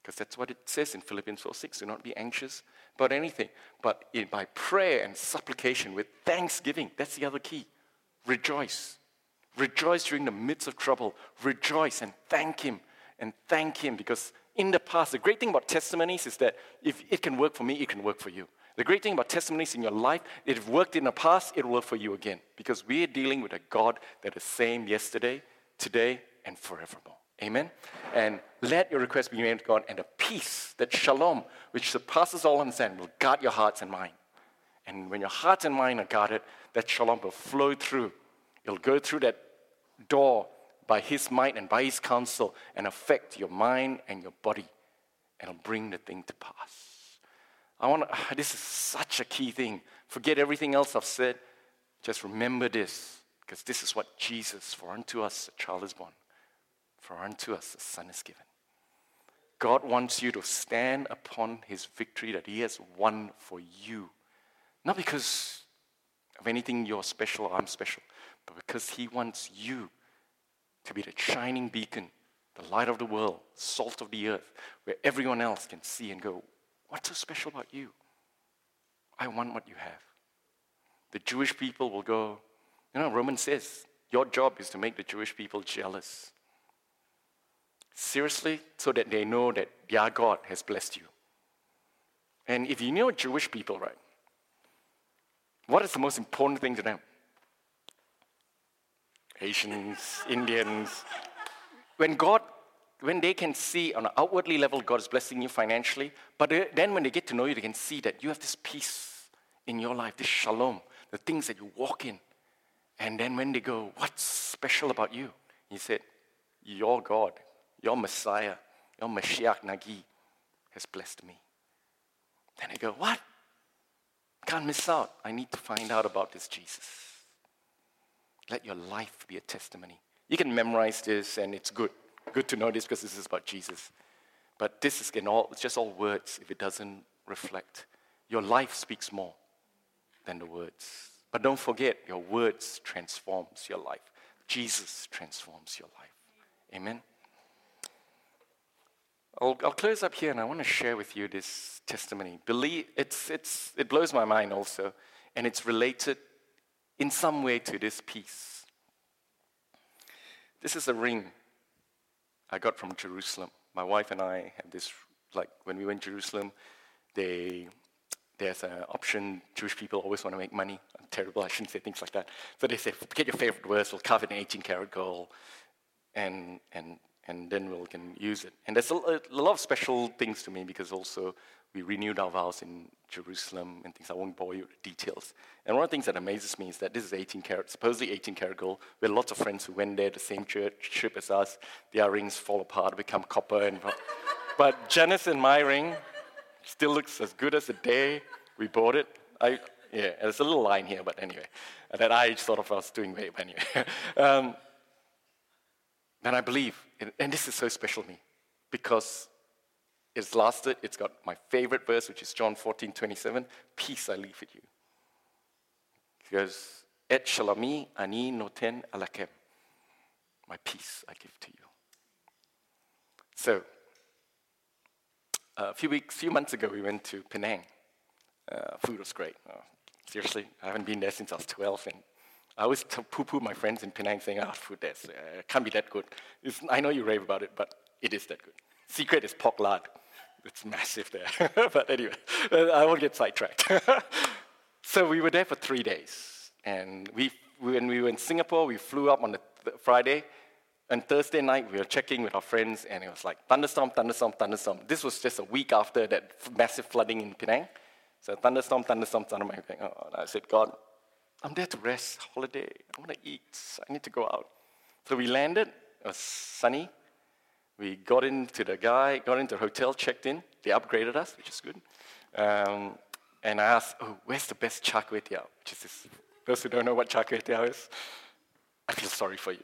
Because that's what it says in Philippians 4:6. Do not be anxious about anything, but by prayer and supplication with thanksgiving. That's the other key. Rejoice. Rejoice during the midst of trouble. Rejoice and thank Him. And thank Him, because in the past, the great thing about testimonies is that if it can work for me, it can work for you. The great thing about testimonies in your life, it worked in the past, it will work for you again. Because we're dealing with a God that is the same yesterday, today, and forevermore. Amen? And let your request be made to God, and the peace, that shalom, which surpasses all understanding, will guard your hearts and mind. And when your hearts and mind are guarded, that shalom will flow through. It'll go through that door by His might and by His counsel and affect your mind and your body. And it'll bring the thing to pass. This is such a key thing. Forget everything else I've said. Just remember this, because this is what Jesus, for unto us a child is born. For unto us a son is given. God wants you to stand upon His victory that He has won for you. Not because of anything you're special or I'm special, but because He wants you to be the shining beacon, the light of the world, salt of the earth, where everyone else can see and go, what's so special about you? I want what you have. The Jewish people will go, Romans says, your job is to make the Jewish people jealous. Seriously, so that they know that their God has blessed you. And if you know Jewish people, right, what is the most important thing to them? Asians, Indians. When they can see on an outwardly level God is blessing you financially, but then when they get to know you, they can see that you have this peace in your life, this shalom, the things that you walk in. And then when they go, what's special about you? He said, your God, your Messiah, your Mashiach Nagi has blessed me. Then they go, what? Can't miss out. I need to find out about this Jesus. Let your life be a testimony. You can memorize this, and it's good. Good to know this because this is about Jesus. But this is it's just all words if it doesn't reflect. Your life speaks more than the words. But don't forget, your words transforms your life. Jesus transforms your life. Amen? I'll close up here, and I want to share with you this testimony. It blows my mind also, and it's related in some way to this peace. This is a ring I got from Jerusalem. My wife and I have this, when we went to Jerusalem, there's an option. Jewish people always want to make money. I'm terrible, I shouldn't say things like that. So they say, get your favorite words, we'll carve it in 18-karat gold, and then we can use it. And there's a lot of special things to me because also we renewed our vows in Jerusalem and things. I won't bore you with details. And one of the things that amazes me is that this is 18-karat, supposedly 18-karat gold. We had lots of friends who went there, the same trip as us. Their rings fall apart, become copper. But Janice and my ring still looks as good as the day we bought it. There's a little line here, but anyway, that I sort of was doing way, but anyway. And I believe, and this is so special to me, because it's got my favorite verse, which is John 14:27, peace I leave with you. Because, et shalami ani noten alakem, my peace I give to you. So, a few months ago, we went to Penang. Food was great. Seriously, I haven't been there since I was 12, and I always poo-poo my friends in Penang saying, food there can't be that good. I know you rave about it, but it is that good. Secret is pork lard. It's massive there. But anyway, I won't get sidetracked. So we were there for 3 days. And when we were in Singapore, we flew up on the Friday. And Thursday night, we were checking with our friends, and it was like thunderstorm, thunderstorm, thunderstorm. This was just a week after that massive flooding in Penang. So thunderstorm, thunderstorm, thunderstorm. I said, God, I'm there to rest, holiday. I want to eat. I need to go out. So we landed. It was sunny. We got into the hotel, checked in. They upgraded us, which is good. And I asked, where's the best char kway teow? Which is this. Those who don't know what char kway teow is, I feel sorry for you.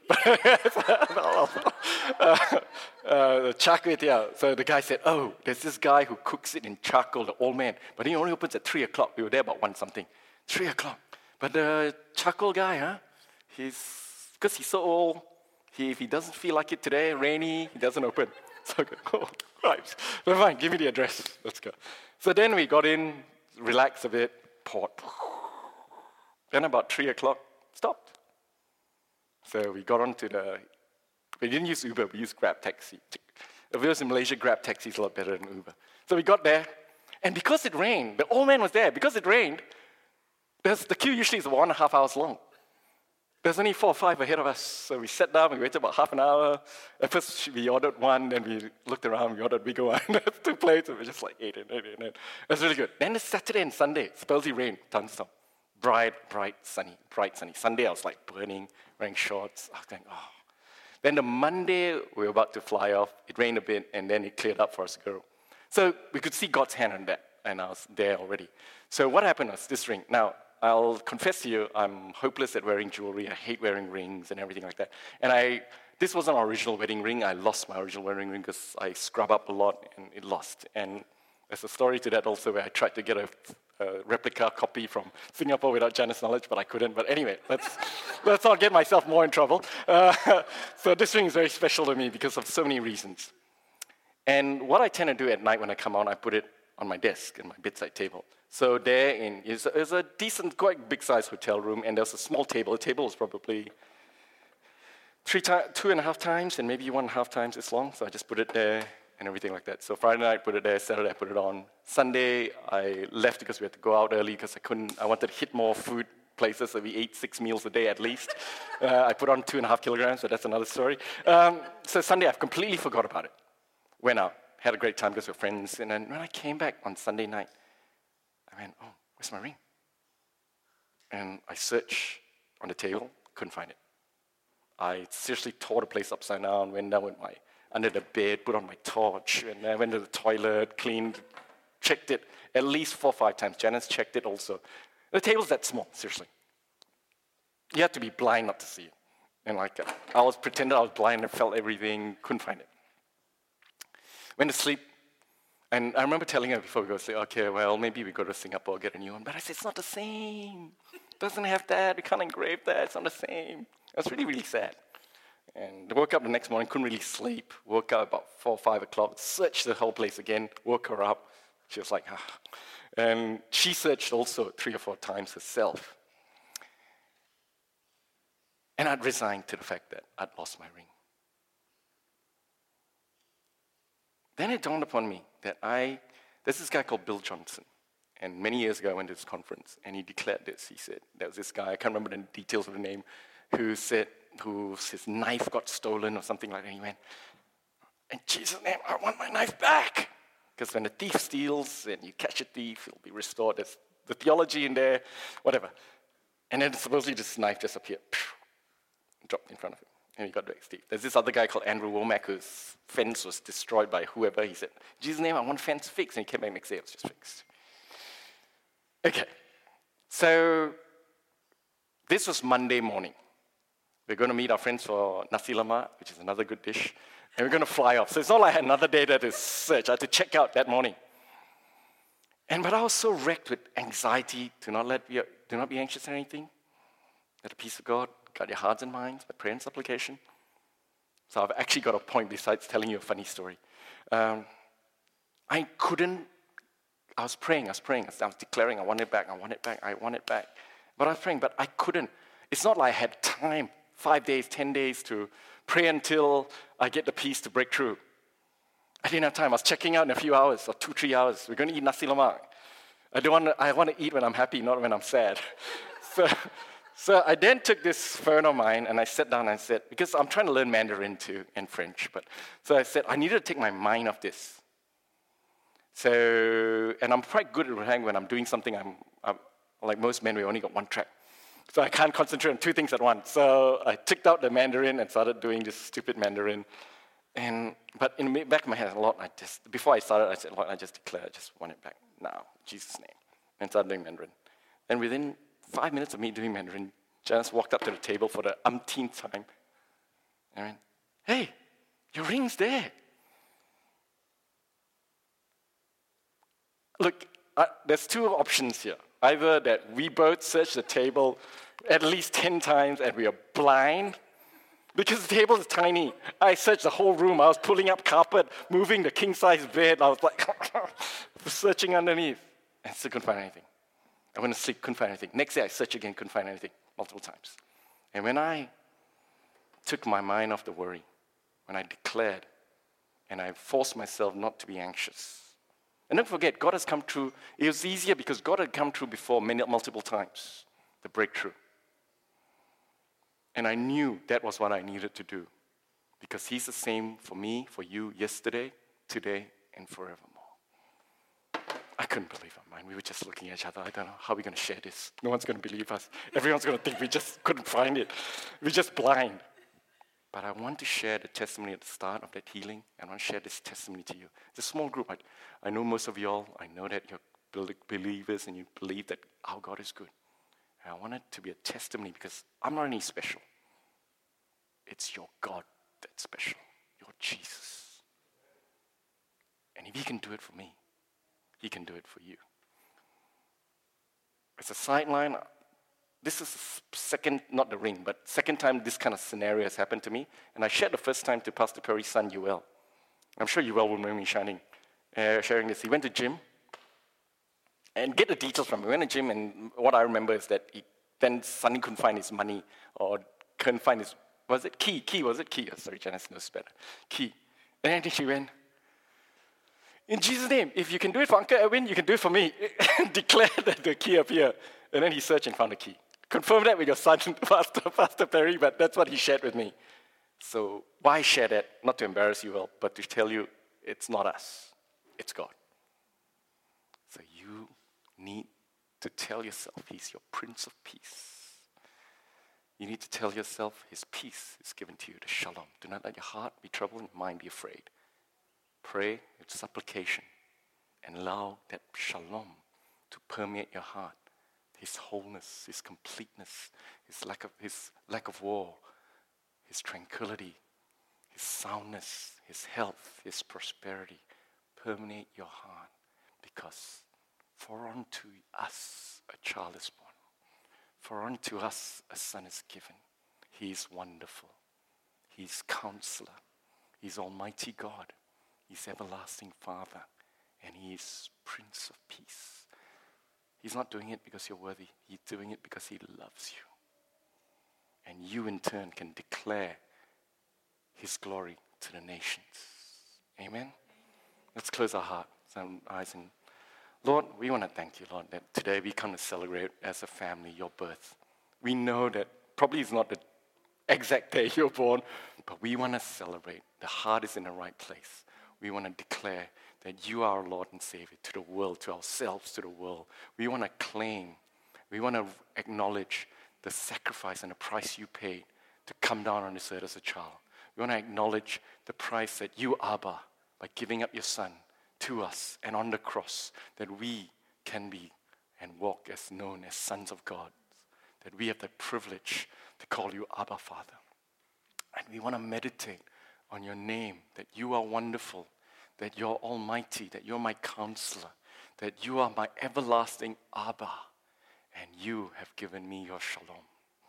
The char kway teow. So the guy said, there's this guy who cooks it in charcoal, the old man. But he only opens at 3 o'clock. We were there about 1 something. 3 o'clock. But the charcoal guy, because he's so old, if he doesn't feel like it today, rainy, he doesn't open. So I go, Right. Well, fine, give me the address. Let's go. So then we got in, relaxed a bit, poured. Then about 3 o'clock, stopped. So we got onto we didn't use Uber, we used Grab Taxi. If it was in Malaysia, Grab Taxi is a lot better than Uber. So we got there, and because it rained, the old man was there. Because it rained, the queue usually is 1.5 hours long. There's only 4 or 5 ahead of us. So we sat down, we waited about half an hour. At first, we ordered one, then we looked around, we ordered a bigger one. 2 plates, and we just like ate it. It was really good. Then the Saturday and Sunday, spellsy rain, thunderstorm. Bright, sunny. Sunday, I was like burning, wearing shorts. I was going, oh. Then the Monday, we were about to fly off. It rained a bit, and then it cleared up for us to go. So we could see God's hand on that, and I was there already. So what happened was this ring. Now, I'll confess to you, I'm hopeless at wearing jewelry. I hate wearing rings and everything like that. And this wasn't an original wedding ring. I lost my original wedding ring because I scrub up a lot, and it lost. And there's a story to that also where I tried to get a replica copy from Singapore without Janice's knowledge, but I couldn't. But anyway, let's not get myself more in trouble. So this ring is very special to me because of so many reasons. And what I tend to do at night when I come out, I put it on my desk, in my bedside table. So there is a decent, quite big-sized hotel room, and there's a small table. The table is probably 2.5 times, and maybe 1.5 times as long. So I just put it there and everything like that. So Friday night, put it there. Saturday, I put it on. Sunday, I left because we had to go out early because I wanted to hit more food places, so we ate 6 meals a day at least. I put on 2.5 kilograms, so that's another story. So Sunday, I've completely forgot about it. Went out, had a great time because we're friends. And then when I came back on Sunday night, I went, oh, where's my ring? And I searched on the table, couldn't find it. I seriously tore the place upside down, went down with under the bed, put on my torch, and I went to the toilet, cleaned, checked it at least 4 or 5 times. Janice checked it also. The table's that small, seriously. You have to be blind not to see it. And I was pretending I was blind and felt everything, couldn't find it. Went to sleep, and I remember telling her before we go to sleep, okay, well, maybe we go to Singapore, get a new one. But I said, it's not the same. It doesn't have that. We can't engrave that. It's not the same. I was really, really sad. And I woke up the next morning, couldn't really sleep. Woke up about 4 or 5 o'clock, searched the whole place again, woke her up. She was like, ah. And she searched also 3 or 4 times herself. And I'd resigned to the fact that I'd lost my ring. Then it dawned upon me that there's this guy called Bill Johnson. And many years ago, I went to this conference, and he declared this. He said, there was this guy, I can't remember the details of the name, whose his knife got stolen or something like that. He went, in Jesus' name, I want my knife back. Because when a thief steals and you catch a thief, it'll be restored. There's the theology in there, whatever. And then supposedly this knife just appeared, dropped in front of him. And he got back Steve. There's this other guy called Andrew Womack whose fence was destroyed by whoever. He said, in Jesus' name, I want fence fixed. And he came back next day, it was just fixed. Okay, so this was Monday morning. We're going to meet our friends for nasi lemak, which is another good dish. And we're going to fly off. So it's not like I had another day that is search. I had to check out that morning. But I was so wrecked with anxiety. Do not be anxious or anything. Let the peace of God guard your hearts and minds by prayer and supplication. So I've actually got a point besides telling you a funny story. I was praying. I was declaring, I want it back. But I was praying, but I couldn't. It's not like I had time, 5 days, 10 days to pray until I get the peace to break through. I didn't have time. I was checking out in a few hours or 2-3 hours. We're going to eat nasi lemak. I want to eat when I'm happy, not when I'm sad. So I then took this phone of mine and I sat down and I said, because I'm trying to learn Mandarin too and French, so I said, I needed to take my mind off this. So, and I'm quite good at when I'm doing something, I'm like most men, we only got one track. So I can't concentrate on 2 things at once. So I took out the Mandarin and started doing this stupid Mandarin. But in the back of my head, Lord, before I started, I said, Lord, I just declare, I just want it back now, in Jesus' name. And started doing Mandarin. And within 5 minutes of me doing Mandarin, Janice walked up to the table for the umpteenth time. And I went, hey, your ring's there. Look, there's 2 options here. Either that we both search the table at least 10 times and we are blind, Because the table is tiny. I searched the whole room. I was pulling up carpet, moving the king-size bed. I was like searching underneath. And still couldn't find anything. I went to sleep, couldn't find anything. Next day I searched again, couldn't find anything, multiple times. And when I took my mind off the worry, when I declared, and I forced myself not to be anxious. And don't forget, God has come through. It was easier because God had come through before multiple times, the breakthrough. And I knew that was what I needed to do because He's the same for me, for you, yesterday, today, and forevermore. I couldn't believe our mind. We were just looking at each other. I don't know how we're going to share this. No one's going to believe us. Everyone's going to think we just couldn't find it. We're just blind. But I want to share the testimony at the start of that healing. And I want to share this testimony to you. It's a small group. I know most of you all. I know that you're believers and you believe that our God is good. And I want it to be a testimony because I'm not any special. It's your God that's special. Your Jesus. And if He can do it for me, He can do it for you. As a sideline, this is the second, not the ring, but second time this kind of scenario has happened to me. And I shared the first time to Pastor Perry's son, Yuel. I'm sure Yuel will remember me sharing this. He went to gym. And get the details from him. He went to gym, and what I remember is that he then suddenly couldn't find his money or couldn't find his, was it key? Was it key? Oh, sorry, Janice knows better. Key. And then she went, in Jesus' name, if you can do it for Uncle Edwin, you can do it for me. Declare that the key appeared. And then he searched and found the key. Confirm that with your son, Pastor Perry, but that's what he shared with me. So why share that? Not to embarrass you all, but to tell you it's not us. It's God. So you need to tell yourself He's your Prince of Peace. You need to tell yourself His peace is given to you, the shalom. Do not let your heart be troubled and your mind be afraid. Pray with supplication and allow that shalom to permeate your heart. His wholeness, His completeness, His lack of war, His tranquility, His soundness, His health, His prosperity permeate your heart because for unto us a child is born. For unto us a son is given. He is wonderful. He is Counselor. He is Almighty God. He is Everlasting Father. And He is Prince of Peace. He's not doing it because you're worthy. He's doing it because He loves you. And you in turn can declare His glory to the nations. Amen? Let's close our eyes and Lord, we want to thank you, Lord, that today we come to celebrate as a family your birth. We know that probably it's not the exact day you're born, but we want to celebrate. The heart is in the right place. We want to declare that you are our Lord and Savior to the world, to ourselves, to the world. We want to claim, we want to acknowledge the sacrifice and the price you paid to come down on this earth as a child. We want to acknowledge the price that you, Abba, by giving up your Son to us and on the cross, that we can be and walk as known as sons of God, that we have the privilege to call you Abba, Father. And we want to meditate on your name, that you are wonderful, that you're almighty, that you're my counselor, that you are my everlasting Abba, and you have given me your shalom.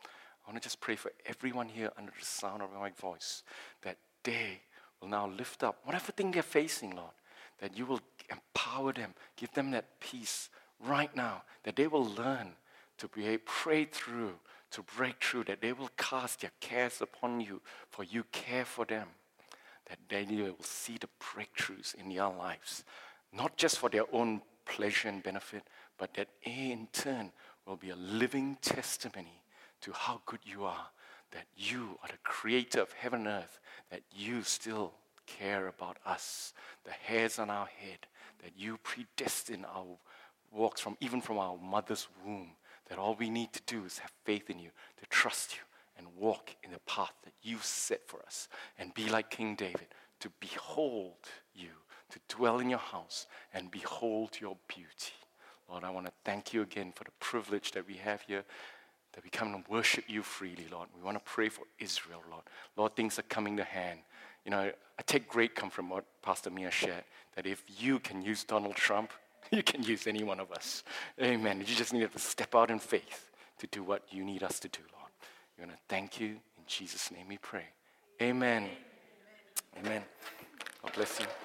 I want to just pray for everyone here under the sound of my voice, that they will now lift up whatever thing they're facing, Lord, that you will empower them, give them that peace right now, that they will learn to pray through, to break through, that they will cast their cares upon you, for you care for them, that they will see the breakthroughs in their lives, not just for their own pleasure and benefit, but that in turn will be a living testimony to how good you are, that you are the creator of heaven and earth, that you still care about us, the hairs on our head, that you predestine our walks even from our mother's womb, that all we need to do is have faith in you, to trust you, and walk in the path that you've set for us, and be like King David, to behold you, to dwell in your house, and behold your beauty. Lord, I want to thank you again for the privilege that we have here, that we come and worship you freely, Lord. We want to pray for Israel, Lord. Lord, things are coming to hand. You know, I take great comfort from what Pastor Mia shared, that if you can use Donald Trump, you can use any one of us. Amen. You just need to step out in faith to do what you need us to do, Lord. We want to thank you. In Jesus' name we pray. Amen. Amen. God bless you.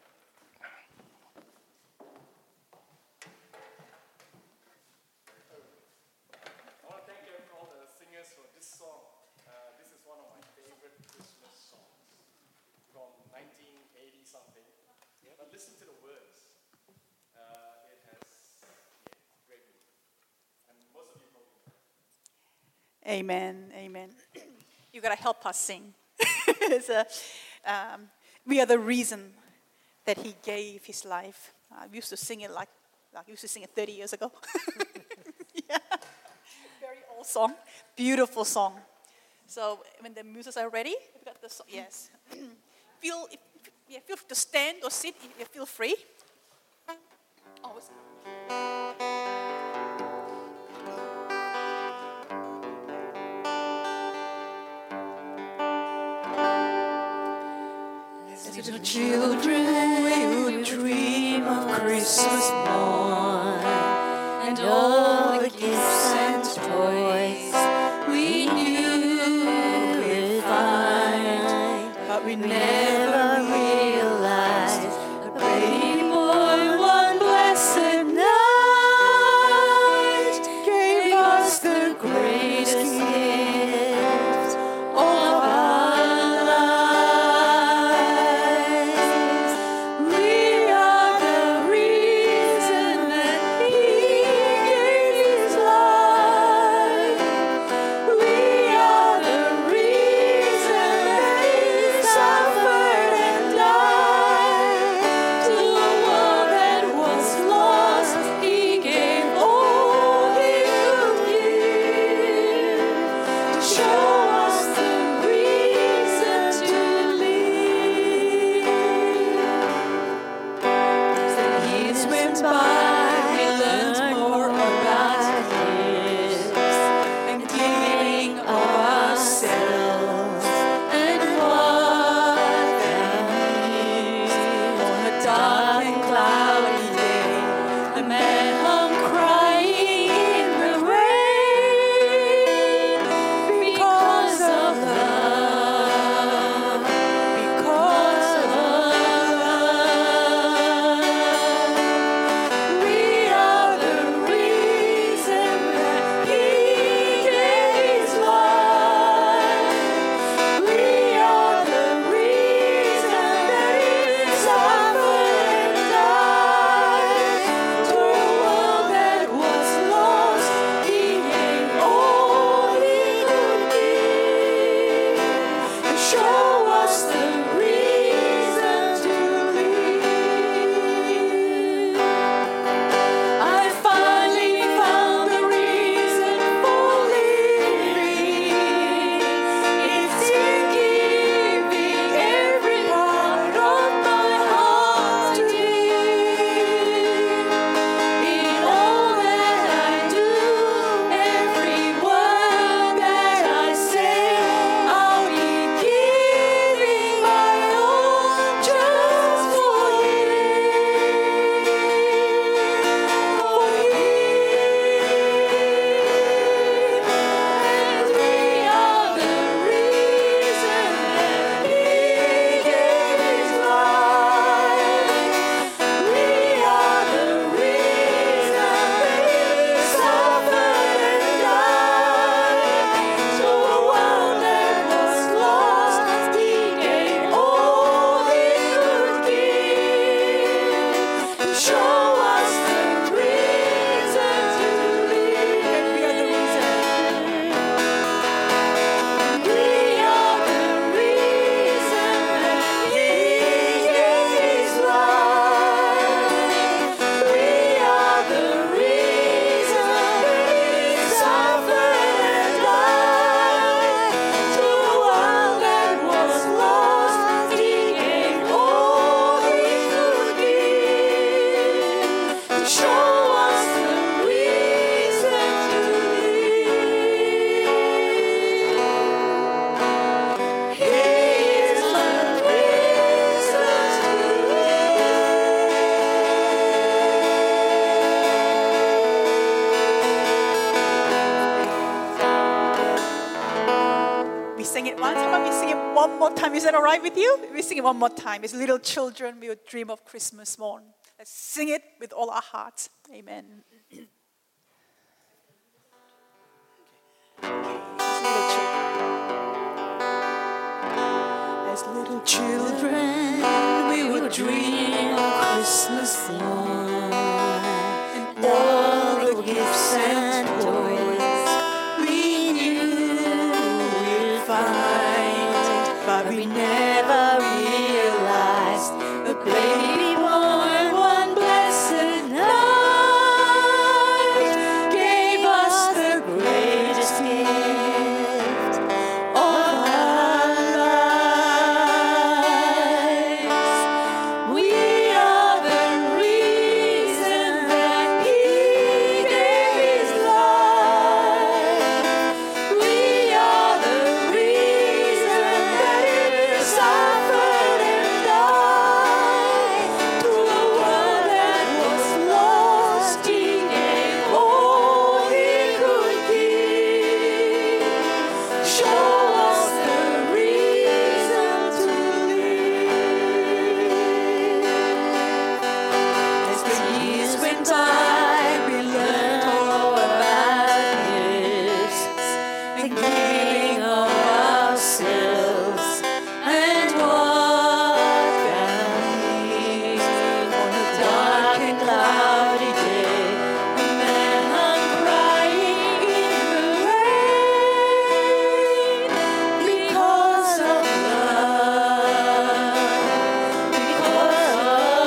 I want to thank all the singers for this song. This is one of my favorite Christmas songs from 1980 something. But listen to the words. It has great meaning. And most of you probably know. Amen. Amen. You got to help us sing. We are the reason that he gave his life. We used to sing it like we used to sing it 30 years ago. Yeah. Very old song. Beautiful song. So when the musicians are ready, we've got the song. Yes. Feel to stand or sit, you feel free. Always. Little children, we would dream of Christmas morn, and all the gifts and toys we knew we'd find, but we never realized a baby boy one blessed night gave us the greatest gift of our lives. We are the reason that he gave his life. We are the reason that he suffered and died. To a world that was lost, he gave all he could give, to show us the reason to live. As the years went by, we learned more about gifts and giving of ourselves and what that means. On a dark and cloudy day, a man hung crying in the rain because of love, because of love. We are the reason that he gave his life. We are the reason that he suffered and died. To a world that was lost, he gave all he could give, and show us the reason to live. I finally found the reason for living. It's in giving every part of my heart to him. In all that I do, every word that I say, I'll be giving my all just for him. For him. And we are the reason that he gave his life. We are the reason that he suffered and died. To a world that was lost, he gave all he could give, to show us the reason to live. And we are the reason. We are the reason that he gave his life. We are the reason that he suffered and died. To a world that was lost, he gave all he could give, to show us the reason to live. He is the reason to We sing it once. How about we sing it one one more time. Is that all right with you? We sing it one more time. As little children, we will dream of Christmas morn. Let's sing it with all our hearts. Amen. As little children, We would dream of Christmas morn, and all the gifts and toys we knew we'd find, but we never realized a baby born one blessed night gave us the greatest gift of our lives. We are the reason that He gave His life. We are the reason that He suffered and died. To a world that was lost, He gave all He could give. Show us the reason to live. As the years went by, we learned all about gifts and giving of ourselves and what God needs. On a dark and cloudy day, a man hung crying in the rain because of love, because of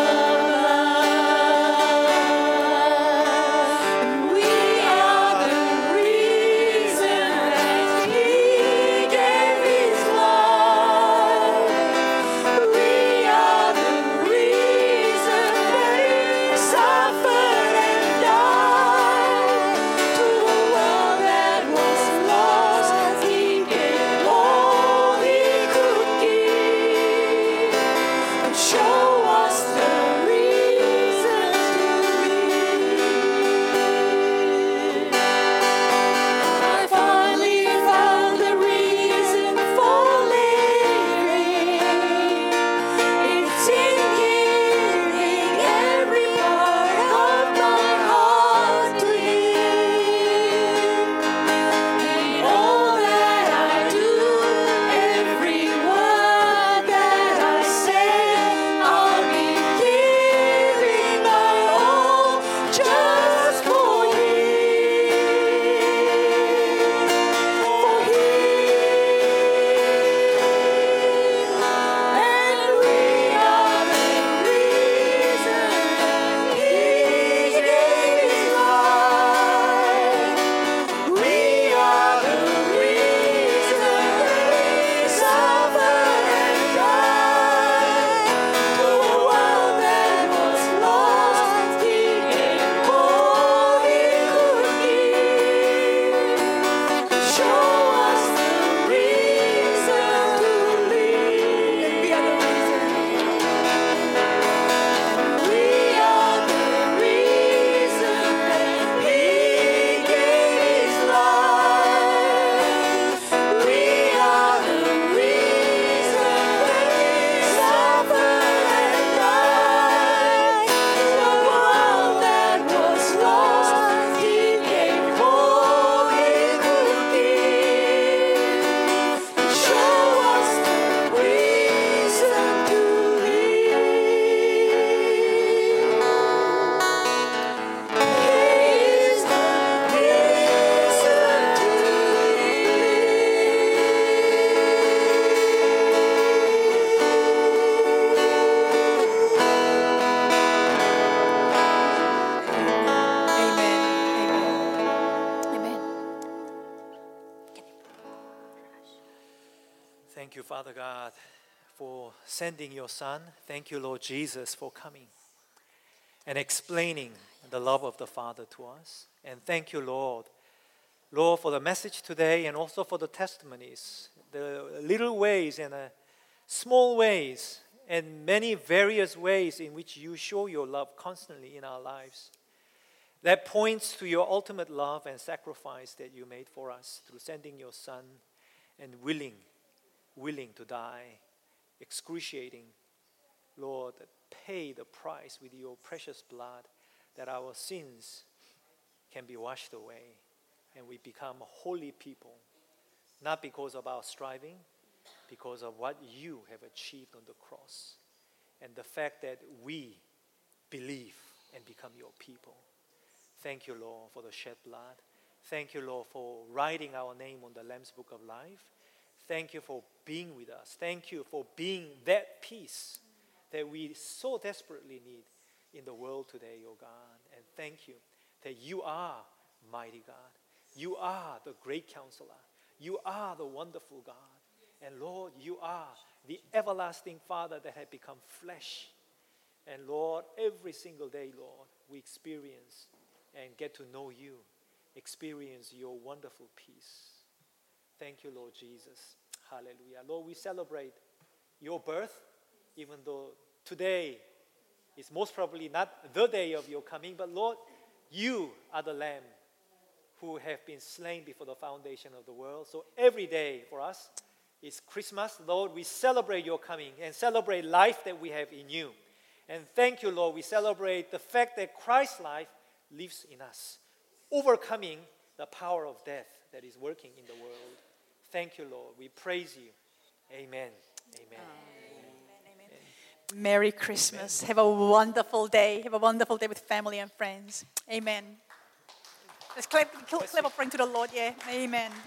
love. And we are the reason that He gave His life. We are the reason that He suffered and died. To a world that was lost, He gave all He could give. And show us the reason to live. I finally found the reason for living. It's in giving every part of my heart to Him. In all that I do, every word that I say, I'll be giving my all just for And we are the reason He gave His life. We are the reason He suffered and died. To a world that was lost, He gave all He could give. Show us the reason to live. We are the reason. We are the reason that He gave His life. We are the reason that He suffered and died. To a world that was lost, He gave all He could give. Show us the reason to live. He is the Amen. Amen. Thank you, Father God, for sending your Son. Thank you, Lord Jesus, for coming and explaining the love of the Father to us. And thank you, Lord, for the message today and also for the testimonies, the little ways and small ways and many various ways in which you show your love constantly in our lives. That points to your ultimate love and sacrifice that you made for us through sending your Son and willing willing to die, excruciating, Lord, pay the price with your precious blood, that our sins can be washed away and we become a holy people, not because of our striving, because of what you have achieved on the cross and the fact that we believe and become your people. Thank you, Lord, for the shed blood. Thank you, Lord, for writing our name on the Lamb's Book of Life. Thank you for being with us. Thank you for being that peace that we so desperately need in the world today, oh God. And thank you that you are mighty God. You are the great counselor. You are the wonderful God. And Lord, you are the everlasting Father that had become flesh. And Lord, every single day, Lord, we experience and get to know you, experience your wonderful peace. Thank you, Lord Jesus. Hallelujah. Lord, we celebrate your birth, even though today is most probably not the day of your coming, but Lord, you are the Lamb who have been slain before the foundation of the world. So every day for us is Christmas. Lord, we celebrate your coming and celebrate life that we have in you. And thank you, Lord, we celebrate the fact that Christ's life lives in us, overcoming the power of death that is working in the world. Thank you, Lord. We praise you. Amen. Amen. Merry Christmas. Have a wonderful day. Have a wonderful day with family and friends. Amen. Let's clap offering to the Lord. Yeah. Amen.